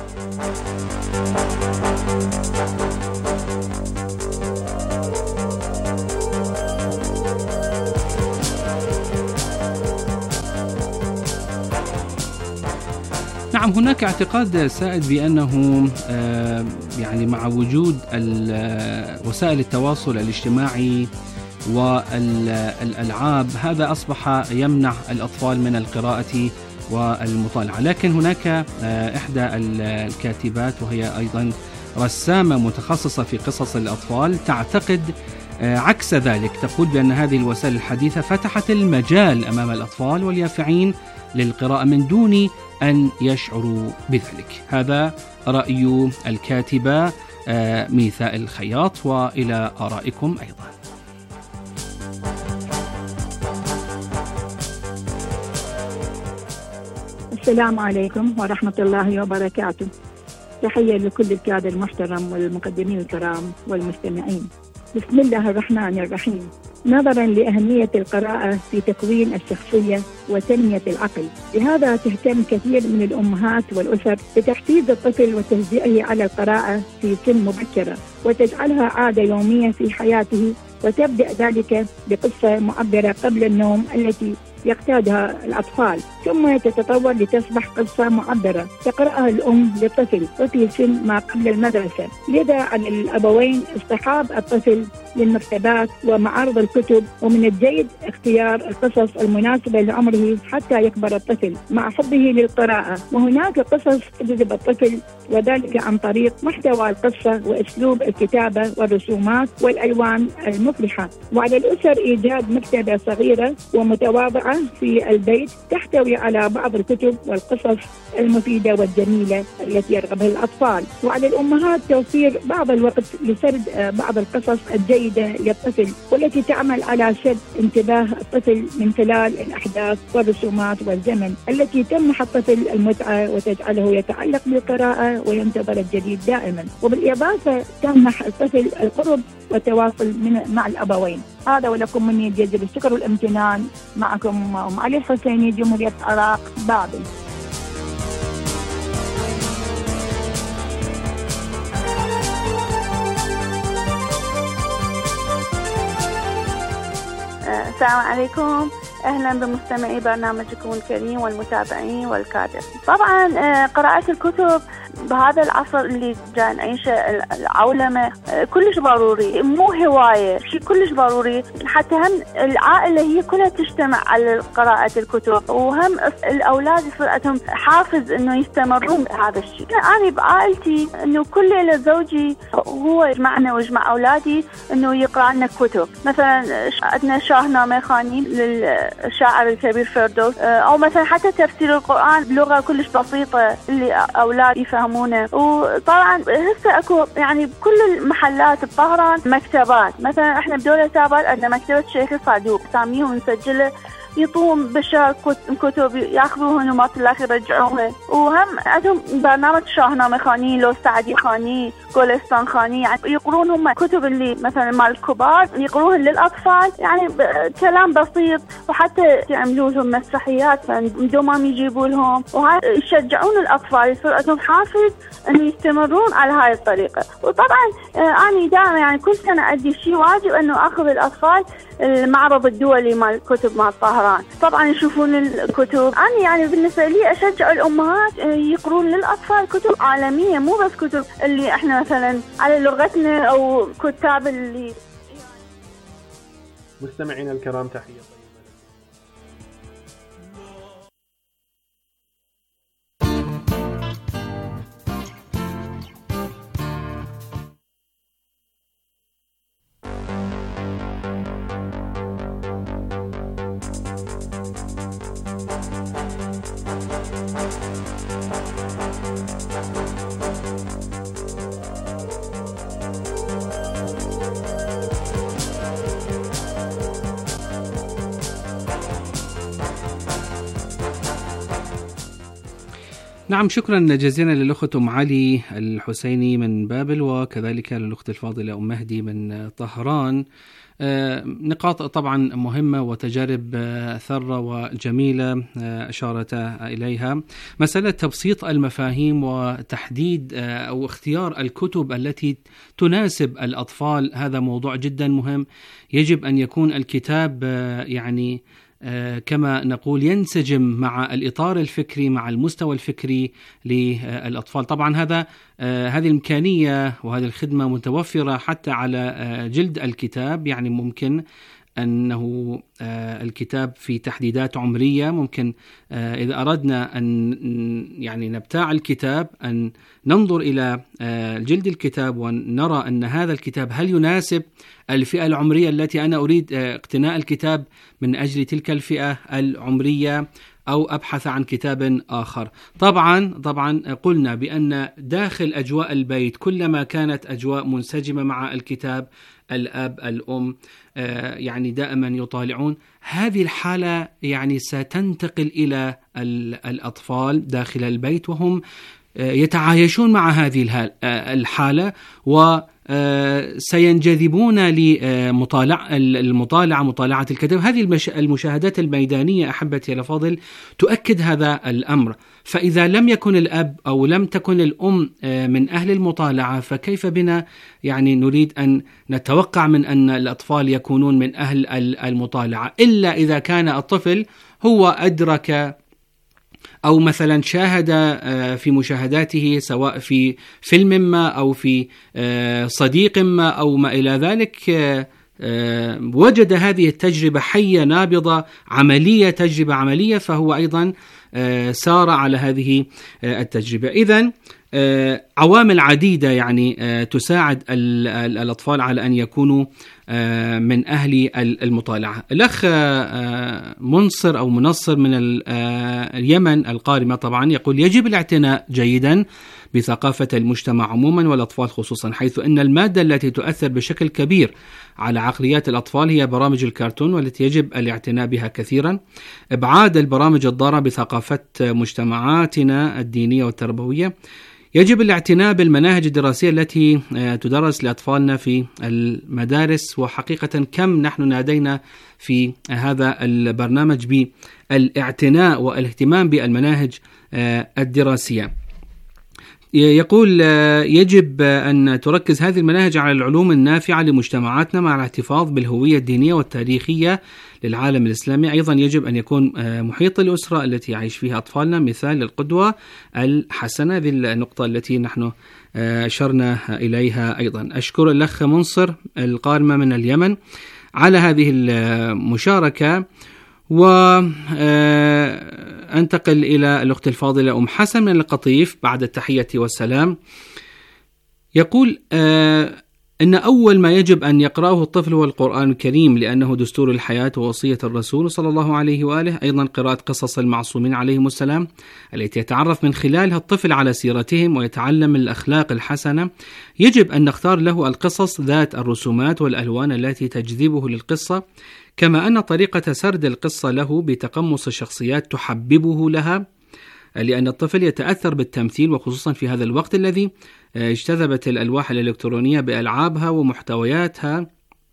نعم، هناك اعتقاد سائد بأنه يعني مع وجود وسائل التواصل الاجتماعي والألعاب هذا أصبح يمنع الأطفال من القراءة والمطالعة. لكن هناك إحدى الكاتبات وهي أيضا رسامة متخصصة في قصص الأطفال تعتقد عكس ذلك تقول بأن هذه الوسائل الحديثة فتحت المجال أمام الأطفال واليافعين للقراءة من دون أن يشعروا بذلك. هذا رأي الكاتبة ميثاء الخياط، وإلى آرائكم أيضا. السلام عليكم ورحمة الله وبركاته. تحية لكل الكادر المحترم والمقدمين الكرام والمستمعين. بسم الله الرحمن الرحيم. نظرا لأهمية القراءة في تكوين الشخصية وتنمية العقل، لهذا تهتم كثير من الأمهات والأسر بتحفيز الطفل وتشجيعه على القراءة في سن مبكرة، وتجعلها عادة يومية في حياته، وتبدأ ذلك بقصة معبرة قبل النوم التي يقتادها الأطفال، ثم تتطور لتصبح قصة معبرة تقرأها الأم للطفل وفي سن ما قبل المدرسة. لذا على الأبوين اصطحاب الطفل للمكتبات ومعارض الكتب، ومن الجيد اختيار القصص المناسبة لعمره حتى يكبر الطفل مع حبه للقراءة. وهناك قصص تجذب الطفل، وذلك عن طريق محتوى القصة وأسلوب الكتابة والرسومات والألوان المفرحة. وعلى الأسر إيجاد مكتبة صغيرة ومتواضعة في البيت تحتوي على بعض الكتب والقصص المفيدة والجميلة التي يرغبها الأطفال. وعلى الأمهات توفير بعض الوقت لسرد بعض القصص الجيدة للطفل، والتي تعمل على شد انتباه الطفل من خلال الأحداث والرسومات والزمن التي تمنح الطفل المتعة وتجعله يتعلق بالقراءة وينتظر الجديد دائما. وبالإضافة تمنح الطفل القرب والتواصل من مع الأبوين. هذا ولكم مني جزيل الشكر والامتنان. معكم أم علي الحسيني، جمهورية العراق، بابل. السلام عليكم، أهلا بمستمعي برنامجكم الكريم والمتابعين والكادر. طبعا قراءة الكتب بهذا العصر اللي جاي نعيشه، العولمة، كلش ضروري، مو هواية، شيء كلش ضروري. حتى هم العائلة هي كلها تجتمع على قراءة الكتب، وهم الأولاد يصير عندهم حافز إنه يستمرون بهذا الشيء. أنا بعائلتي إنه كل ليلة زوجي هو يجمعنا ويجمع أولادي إنه يقرأ لنا كتب. مثلا عندنا شاهنامة خاني للشاعر الكبير فردوس، أو مثلا حتى تفسير القرآن بلغة كلش بسيطة اللي أولاد يفهمونه. وطبعا هسه اكو يعني بكل المحلات بطهران مكتبات. مثلا احنا بدولة تابر عندنا مكتبة شيخ الصدوق، ساميهم ونسجله، يطوم بشار كتب ياخذوهن وما الاخر يرجعوها. وهم عندهم برنامج شاهنامه خاني، لو سعدي خاني، كولستان خاني، يعني يقرون هم كتب اللي مثلا مال الكبار يقروهن للاطفال، يعني كلام بسيط. وحتى يعملوا لهم مسرحيات دوما يجيبوا لهم، ويشجعون الاطفال، يصير عندهم حافز انه يستمرون على هاي الطريقه. وطبعا انا دائما يعني كل سنه عندي شيء واجب انه اخذ الاطفال المعرض الدولي مال الكتب مال طهران، طبعا يشوفون الكتب. أنا يعني بالنسبة لي أشجع الأمهات يقرون للأطفال كتب عالمية، مو بس كتب اللي احنا مثلا على لغتنا أو كتاب اللي. مستمعينا الكرام، تحية نعم، شكرا جزيلا للأخت أم علي الحسيني من بابل، وكذلك للأخت الفاضلة أم مهدي من طهران. نقاط طبعا مهمة وتجارب ثرة وجميلة أشارت إليها. مسألة تبسيط المفاهيم وتحديد أو اختيار الكتب التي تناسب الأطفال، هذا موضوع جدا مهم. يجب أن يكون الكتاب يعني كما نقول ينسجم مع الإطار الفكري، مع المستوى الفكري للأطفال. طبعا هذا هذه الإمكانية وهذه الخدمة متوفرة حتى على جلد الكتاب، يعني ممكن أنه الكتاب في تحديدات عمرية. ممكن إذا أردنا أن يعني نبتاع الكتاب أن ننظر إلى جلد الكتاب ونرى أن هذا الكتاب هل يناسب الفئة العمرية التي أنا أريد اقتناء الكتاب من أجل تلك الفئة العمرية، أو أبحث عن كتاب آخر. طبعا طبعا قلنا بأن داخل أجواء البيت كلما كانت أجواء منسجمة مع الكتاب، الأب الأم يعني دائما يطالعون، هذه الحالة يعني ستنتقل إلى الأطفال داخل البيت وهم يتعايشون مع هذه الحالة، وسينجذبون لمطالعة المطالعة مطالعة الكتاب. هذه المشاهدات الميدانية أحبتي الأفاضل تؤكد هذا الأمر. فإذا لم يكن الأب أو لم تكن الأم من أهل المطالعة، فكيف بنا يعني نريد أن نتوقع من أن الأطفال يكونون من أهل المطالعة، إلا إذا كان الطفل هو أدرك أو مثلا شاهد في مشاهداته سواء في فيلم ما أو في صديق ما أو ما إلى ذلك، وجد هذه التجربة حية نابضة عملية، تجربة عملية، فهو أيضا سار على هذه التجربة. إذن عوامل عديدة يعني تساعد الأطفال على أن يكونوا من أهل المطالعة. الأخ منصر أو منصر من اليمن القارمة طبعا يقول: يجب الاعتناء جيدا بثقافة المجتمع عموما والأطفال خصوصا، حيث أن المادة التي تؤثر بشكل كبير على عقليات الأطفال هي برامج الكرتون، والتي يجب الاعتناء بها كثيرا. إبعاد البرامج الضارة بثقافة مجتمعاتنا الدينية والتربوية. يجب الاعتناء بالمناهج الدراسية التي تدرس لأطفالنا في المدارس، وحقيقة كم نحن نادينا في هذا البرنامج بالاعتناء والاهتمام بالمناهج الدراسية. يقول: يجب أن تركز هذه المناهج على العلوم النافعة لمجتمعاتنا مع الاحتفاظ بالهوية الدينية والتاريخية للعالم الإسلامي. أيضا يجب أن يكون محيط الأسرة التي يعيش فيها أطفالنا مثال للقدوة الحسنة. هذه النقطة التي نحن أشرنا إليها أيضا. أشكر الأخ منصر القارمة من اليمن على هذه المشاركة، وأنتقل إلى الأخت الفاضلة أم حسن من القطيف بعد التحية والسلام. يقول إن أول ما يجب أن يقرأه الطفل هو القرآن الكريم، لأنه دستور الحياة ووصية الرسول صلى الله عليه وآله. أيضا قراءة قصص المعصومين عليهم السلام التي يتعرف من خلالها الطفل على سيرتهم ويتعلم الأخلاق الحسنة. يجب أن نختار له القصص ذات الرسومات والألوان التي تجذبه للقصة، كما أن طريقة سرد القصة له بتقمص الشخصيات تحببه لها، لأن الطفل يتأثر بالتمثيل، وخصوصا في هذا الوقت الذي اجتذبت الألواح الإلكترونية بألعابها ومحتوياتها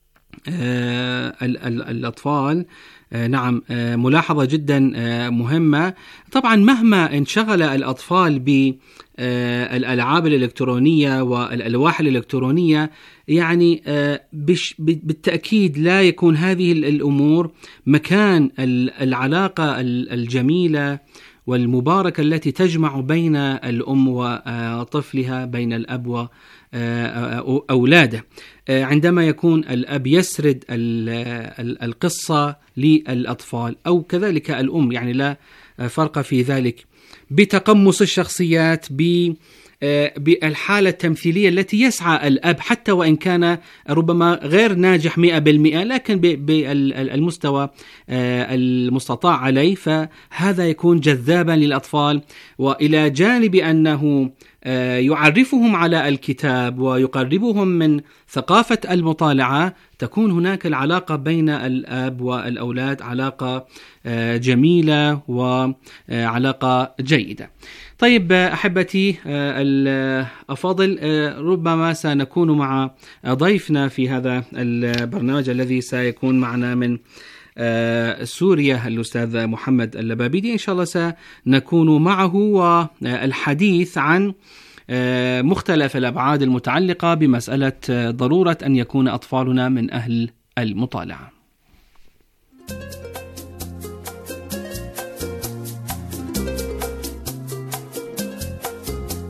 الأطفال. نعم، ملاحظة جدا مهمة. طبعا مهما انشغل الأطفال بالألعاب الإلكترونية والألواح الإلكترونية، يعني بالتأكيد لا يكون هذه الأمور مكان العلاقة الجميلة والمباركة التي تجمع بين الأم وطفلها، بين الأب وأولاده. عندما يكون الأب يسرد القصة للأطفال أو كذلك الأم، يعني لا فرق في ذلك، بتقمص الشخصيات، بالحالة التمثيلية التي يسعى الأب حتى وإن كان ربما غير ناجح مئة بالمئة، لكن بالمستوى المستطاع عليه، فهذا يكون جذابا للأطفال. وإلى جانب أنه يعرفهم على الكتاب ويقربهم من ثقافة المطالعة، تكون هناك العلاقة بين الأب والأولاد علاقة جميلة وعلاقة جيدة. طيب أحبتي الأفاضل، ربما سنكون مع ضيفنا في هذا البرنامج الذي سيكون معنا من سوريا الأستاذ محمد اللبابيدي. إن شاء الله سنكون معه والحديث عن مختلف الأبعاد المتعلقة بمسألة ضرورة أن يكون أطفالنا من أهل المطالعة.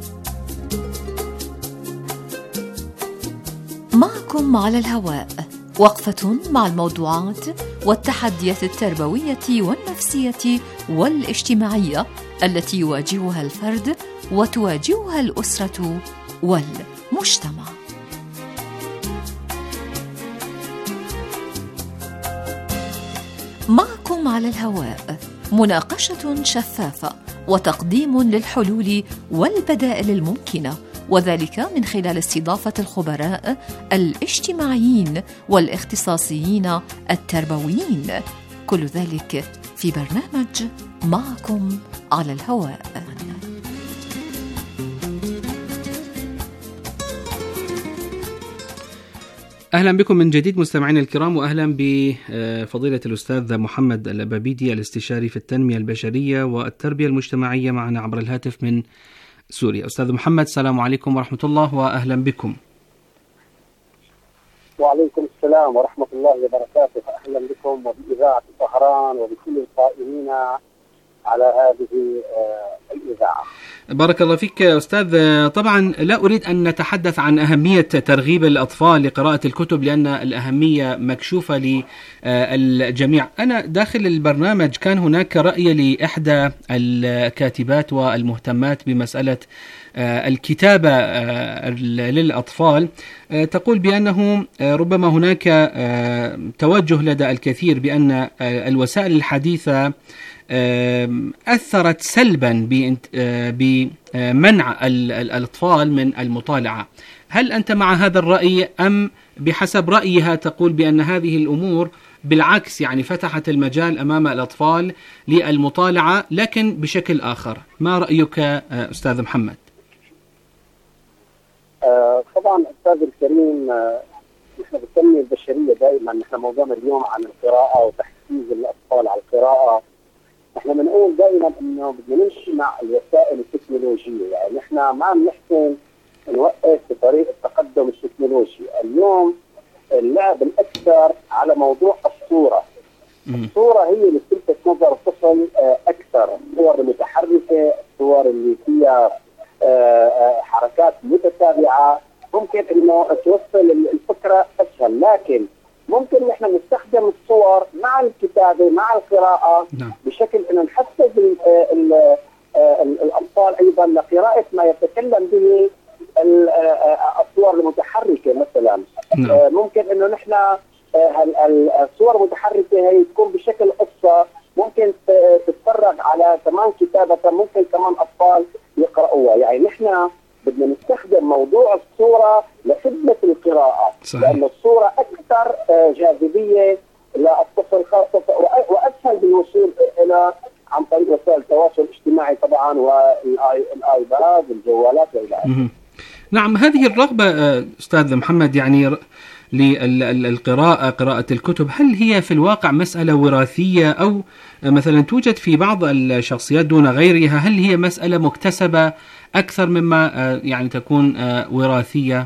معكم على الهواء وقفة مع الموضوعات والتحديات التربوية والنفسية والاجتماعية التي يواجهها الفرد وتواجهها الأسرة والمجتمع. معكم على الهواء مناقشة شفافة وتقديم للحلول والبدائل الممكنة، وذلك من خلال استضافة الخبراء الاجتماعيين والاختصاصيين التربويين، كل ذلك في برنامج معكم على الهواء. أهلا بكم من جديد مستمعينا الكرام، وأهلا بفضيلة الأستاذ محمد الأبابيدي الاستشاري في التنمية البشرية والتربية المجتمعية معنا عبر الهاتف من سوريا. أستاذ محمد، السلام عليكم ورحمة الله وأهلا بكم. وعليكم السلام ورحمة الله وبركاته، أهلا بكم وبإذاعة طهران وبكل القائمين على هذه الإذاعة. بارك الله فيك أستاذ. طبعا لا أريد أن نتحدث عن أهمية ترغيب الأطفال لقراءة الكتب لأن الأهمية مكشوفة للجميع. أنا داخل البرنامج كان هناك رأي لإحدى الكاتبات والمهتمات بمسألة الكتابة للأطفال، تقول بأنه ربما هناك توجه لدى الكثير بأن الوسائل الحديثة أثرت سلبا بمنع الأطفال من المطالعة. هل أنت مع هذا الرأي أم بحسب رأيها تقول بأن هذه الأمور بالعكس يعني فتحت المجال أمام الأطفال للمطالعة لكن بشكل آخر؟ ما رأيك أستاذ محمد؟ آه طبعا أستاذ الكريم، آه نحن بالتنمية البشرية دائما نحن موضوعنا اليوم عن القراءة وتحفيز الأطفال على القراءة. نحن بنقول دائما انه بدنا نمشي مع الوسائل التكنولوجيه، يعني نحن ما عم نحسن نوقف بطريق التقدم التكنولوجي. اليوم اللعب الاكثر على موضوع الصوره. الصوره هي اللي بتلفت نظر الطفل اكثر، الصور المتحركه، الصور اللي فيها حركات متتابعه، ممكن انه توصل الفكره اسهل، لكن ممكن نحن نستخدم الصور مع الكتابة مع القراءة نعم. بشكل أن نحفز الأطفال أيضا لقراءة ما يتكلم به الصور المتحركة مثلا نعم. ممكن أنه نحن الصور المتحركة هي تكون بشكل قصة، ممكن تتفرج على كمان كتابة، ممكن كمان أطفال يقرأوها. يعني نحن بدنا نستخدم موضوع الصورة لخدمة القراءة صحيح. لأن الصورة أكثر جاذبية للطفل خاصة وأسهل بالوصول إلى عن طريق وسائل التواصل الاجتماعي طبعا والآيباد والجوالات وإلى آخره. نعم، هذه الرغبة أستاذ محمد يعني للقراءة قراءة الكتب، هل هي في الواقع مسألة وراثية أو مثلا توجد في بعض الشخصيات دون غيرها؟ هل هي مسألة مكتسبة أكثر مما يعني تكون وراثية؟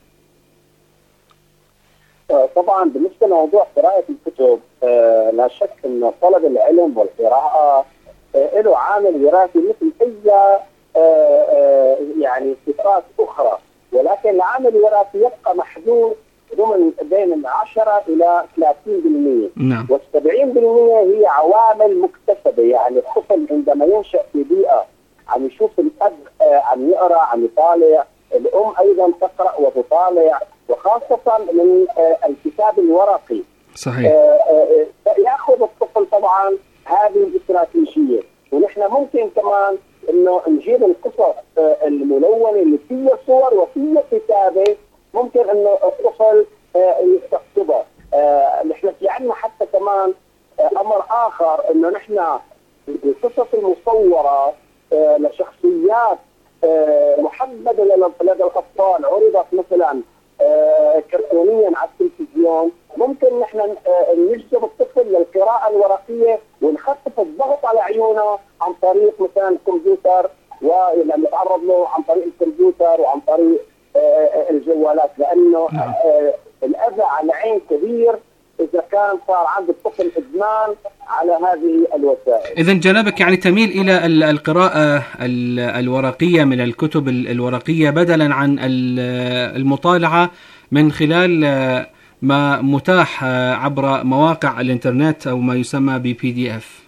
طبعا بالنسبة لموضوع قراءة الكتب لا شك أن طلب العلم والقراءة له عامل وراثي مثل أي يعني صفات أخرى، ولكن العامل الوراثي يبقى محدود ضمن بين عشرة إلى ثلاثين بالمئة نعم. والسبعين بالمئة هي عوامل مكتسبة. يعني الطفل عندما ينشأ في بيئة عم يشوف الأب عم يقرأ عم يطالع، الأم أيضا تقرأ وتطالع، وخاصة من الكتاب الورقي صحيح. يأخذ الطفل طبعا هذه الاستراتيجية. ونحن ممكن كمان إنه نجيب القصص الملونة اللي فيها صور وفيها كتابة، ممكن إنه الطفل يستقطبها. نحن في عنا حتى كمان أمر آخر، إنه نحن القصص المصورة لشخصيات محددة لدى الأطفال عرضت مثلا كرتونيا على التلفزيون، ممكن نحن نجذب الطفل للقراءة الورقية ونخفف الضغط على عيونه عن طريق مثلا الكمبيوتر، ولما نتعرض له عن طريق الكمبيوتر وعن طريق الجوالات، لأنه الأذى على العين كبير إذا كان صار عند الطفل إدمان على هذه الوسائل. إذن جنابك يعني تميل إلى القراءة الورقية من الكتب الورقية بدلا عن المطالعة من خلال ما متاح عبر مواقع الإنترنت أو ما يسمى ب بي دي إف؟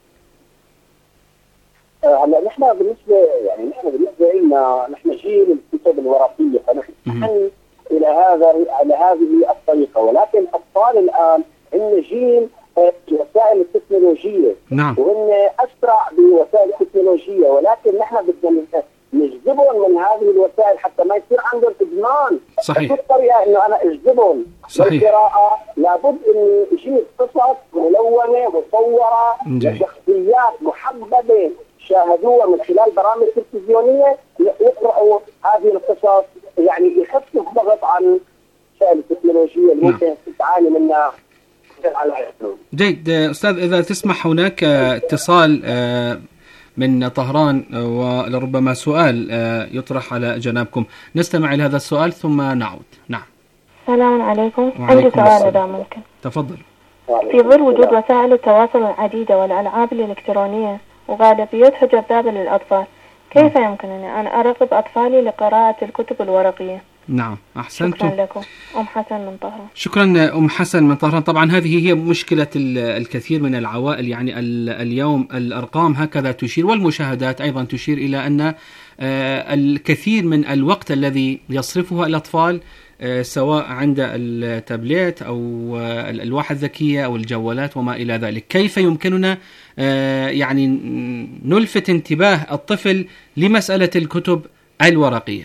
هلا نحن بالنسبه يعني نحن بالنسبه لنا نحن جيل الكتب الورقيه، فنحن الى هذا على هذه الطريقه، ولكن الاطفال الان هم جيل وسائل التكنولوجيه. نعم. وهم اسرع بوسائل التكنولوجيه، ولكن نحن بدنا نجذبهم من هذه الوسائل حتى ما يصير عندهم ادمان. صحيح. الطريقه انه انا اجذبهم للقراءه لابد اني اجيب قصص ملونه مصوره لشخصيات محببه شاهدوها من خلال برامج تلفزيونيه يقرأوا هذه القصص، يعني يخفف ضغط عن وسائل التكنولوجيا اللي ممكن تعاني منها على العالم. جيد أستاذ، إذا تسمح هناك اتصال من طهران ولربما سؤال يطرح على جنابكم، نستمع إلى هذا السؤال ثم نعود. نعم. السلام عليكم. عندي سؤال إذا ممكن. تفضل. في ظل وجود وسائل التواصل العديدة والألعاب الإلكترونية وغالبيتها جذابة للأطفال، كيف يمكنني أن أرغب أطفالي لقراءة الكتب الورقية؟ نعم، أحسنتم. شكرا لكم. أم حسن من طهران. شكرا أم حسن من طهران. طبعا هذه هي مشكلة الكثير من العوائل، يعني اليوم الأرقام هكذا تشير والمشاهدات أيضا تشير إلى أن الكثير من الوقت الذي يصرفه الأطفال سواء عند التابلت أو الألواح الذكية أو الجوالات وما إلى ذلك. كيف يمكننا يعني نلفت انتباه الطفل لمسألة الكتب الورقية؟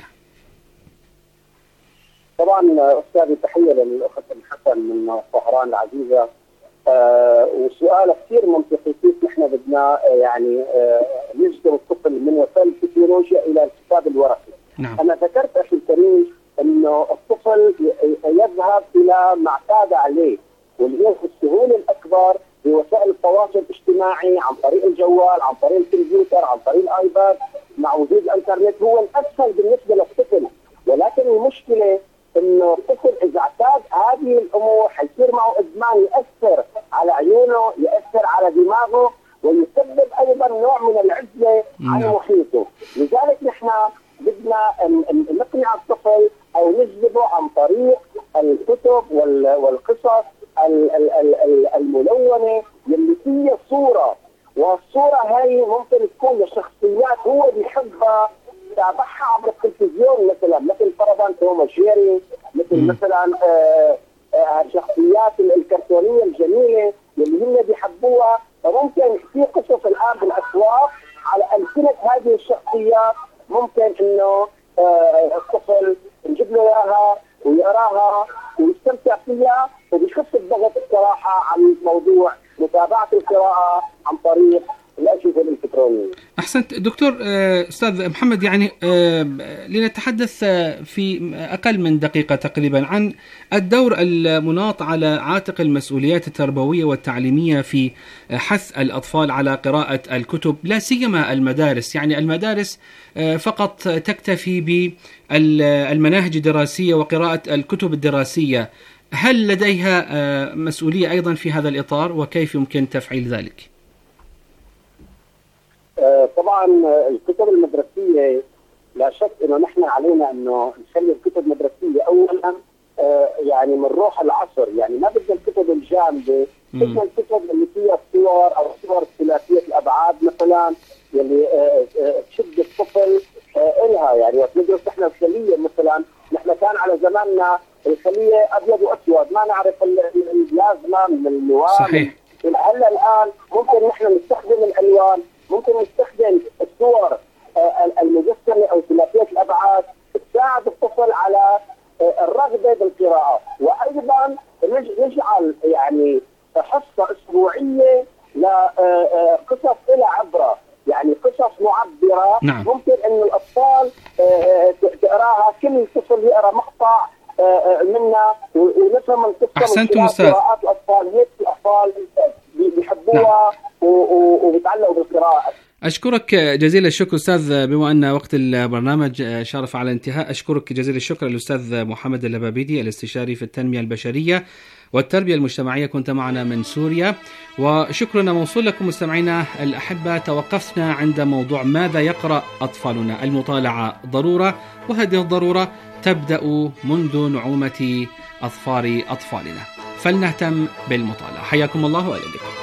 طبعا أستاذي تحية للأخت حسن من طهران العزيزة، آه وسؤال كثير منطقي، كيف نحن بدنا يعني آه نجذب الطفل من وسائل التكنولوجيا إلى الكتاب الورقي. نعم. أنا ذكرت أخي الكريم انه الطفل يذهب الى ما اعتاد عليه، واللي هي السهوله الاكبر بوسائل التواصل الاجتماعي عن طريق الجوال، عن طريق الكمبيوتر، عن طريق الايباد، مع وجود الانترنت هو الاسهل بالنسبه للطفل. ولكن المشكله انه الطفل اذا اعتاد هذه الامور حيصير معه ادمان ياثر على عيونه، ياثر على دماغه، ويسبب ايضا نوع من العزله عن محيطه. لذلك نحن بدنا نقنع الطفل او نجذبه عن طريق الكتب والقصص الملونه اللي فيها صوره، والصوره هاي ممكن تكون لشخصيات هو بيحبها تابعها عبر التلفزيون، مثلا مثل فرضا توم وجيري، مثل م. مثلا الشخصيات الكرتونيه الجميله اللي هم بيحبوها. فممكن في قصص الان بالاسواق على امثله هذه الشخصيات، ممكن انه آه الطفل نجيب له اياها ويقراها ويستمتع فيها، وبيخف الضغط الصراحه عن موضوع متابعه القراءه عن طريق الأجهزة الإلكترونية. أحسنت دكتور. أستاذ محمد، يعني لنتحدث في أقل من دقيقة تقريبا عن الدور المناط على عاتق المسؤوليات التربوية والتعليمية في حث الأطفال على قراءة الكتب، لا سيما المدارس. يعني المدارس فقط تكتفي بالمناهج الدراسية وقراءة الكتب الدراسية، هل لديها مسؤولية أيضا في هذا الإطار، وكيف يمكن تفعيل ذلك؟ طبعا الكتب المدرسيه لا شك انه نحن علينا انه نخلي الكتب المدرسيه اولا يعني من روح العصر، يعني ما بدنا الكتب الجامده، بدنا الكتب اللي فيها صور او صور ثلاثيه الابعاد مثلا اللي تشد الطفل الها. يعني وقت ندرس نحن الخليه مثلا، نحن كان على زماننا الخليه ابيض واسود، ما نعرف اللازمه من الالوان. صحيح. هلا الان ممكن نحن نستخدم الالوان، ممكن نستخدم الصور المجسمه او ثلاثيه الابعاد تساعد الطفل على الرغبه بالقراءه. وايضا نجعل يعني حصه اسبوعيه لقصص لها عبره، يعني قصص معبره. نعم. ممكن ان الاطفال تقراها، كل طفل يقرا مقطع منها ونفهم القصه. احسنتم استاذ. قراءات الاطفال هيك الاطفال بيحبوها. نعم. وبيتعلقوا بالقراءة. أشكرك جزيل الشكر أستاذ، بما أن وقت البرنامج شرف على انتهاء. أشكرك جزيل الشكر الأستاذ محمد اللبابيدي، الاستشاري في التنمية البشرية والتربية المجتمعية، كنت معنا من سوريا. وشكرنا موصول لكم مستمعينا الأحبة. توقفنا عند موضوع ماذا يقرأ أطفالنا. المطالعة ضرورة، وهذه الضرورة تبدأ منذ نعومة أظفار أطفالنا. فلنهتم بالمطالعة. حياكم الله وإلى اللقاء.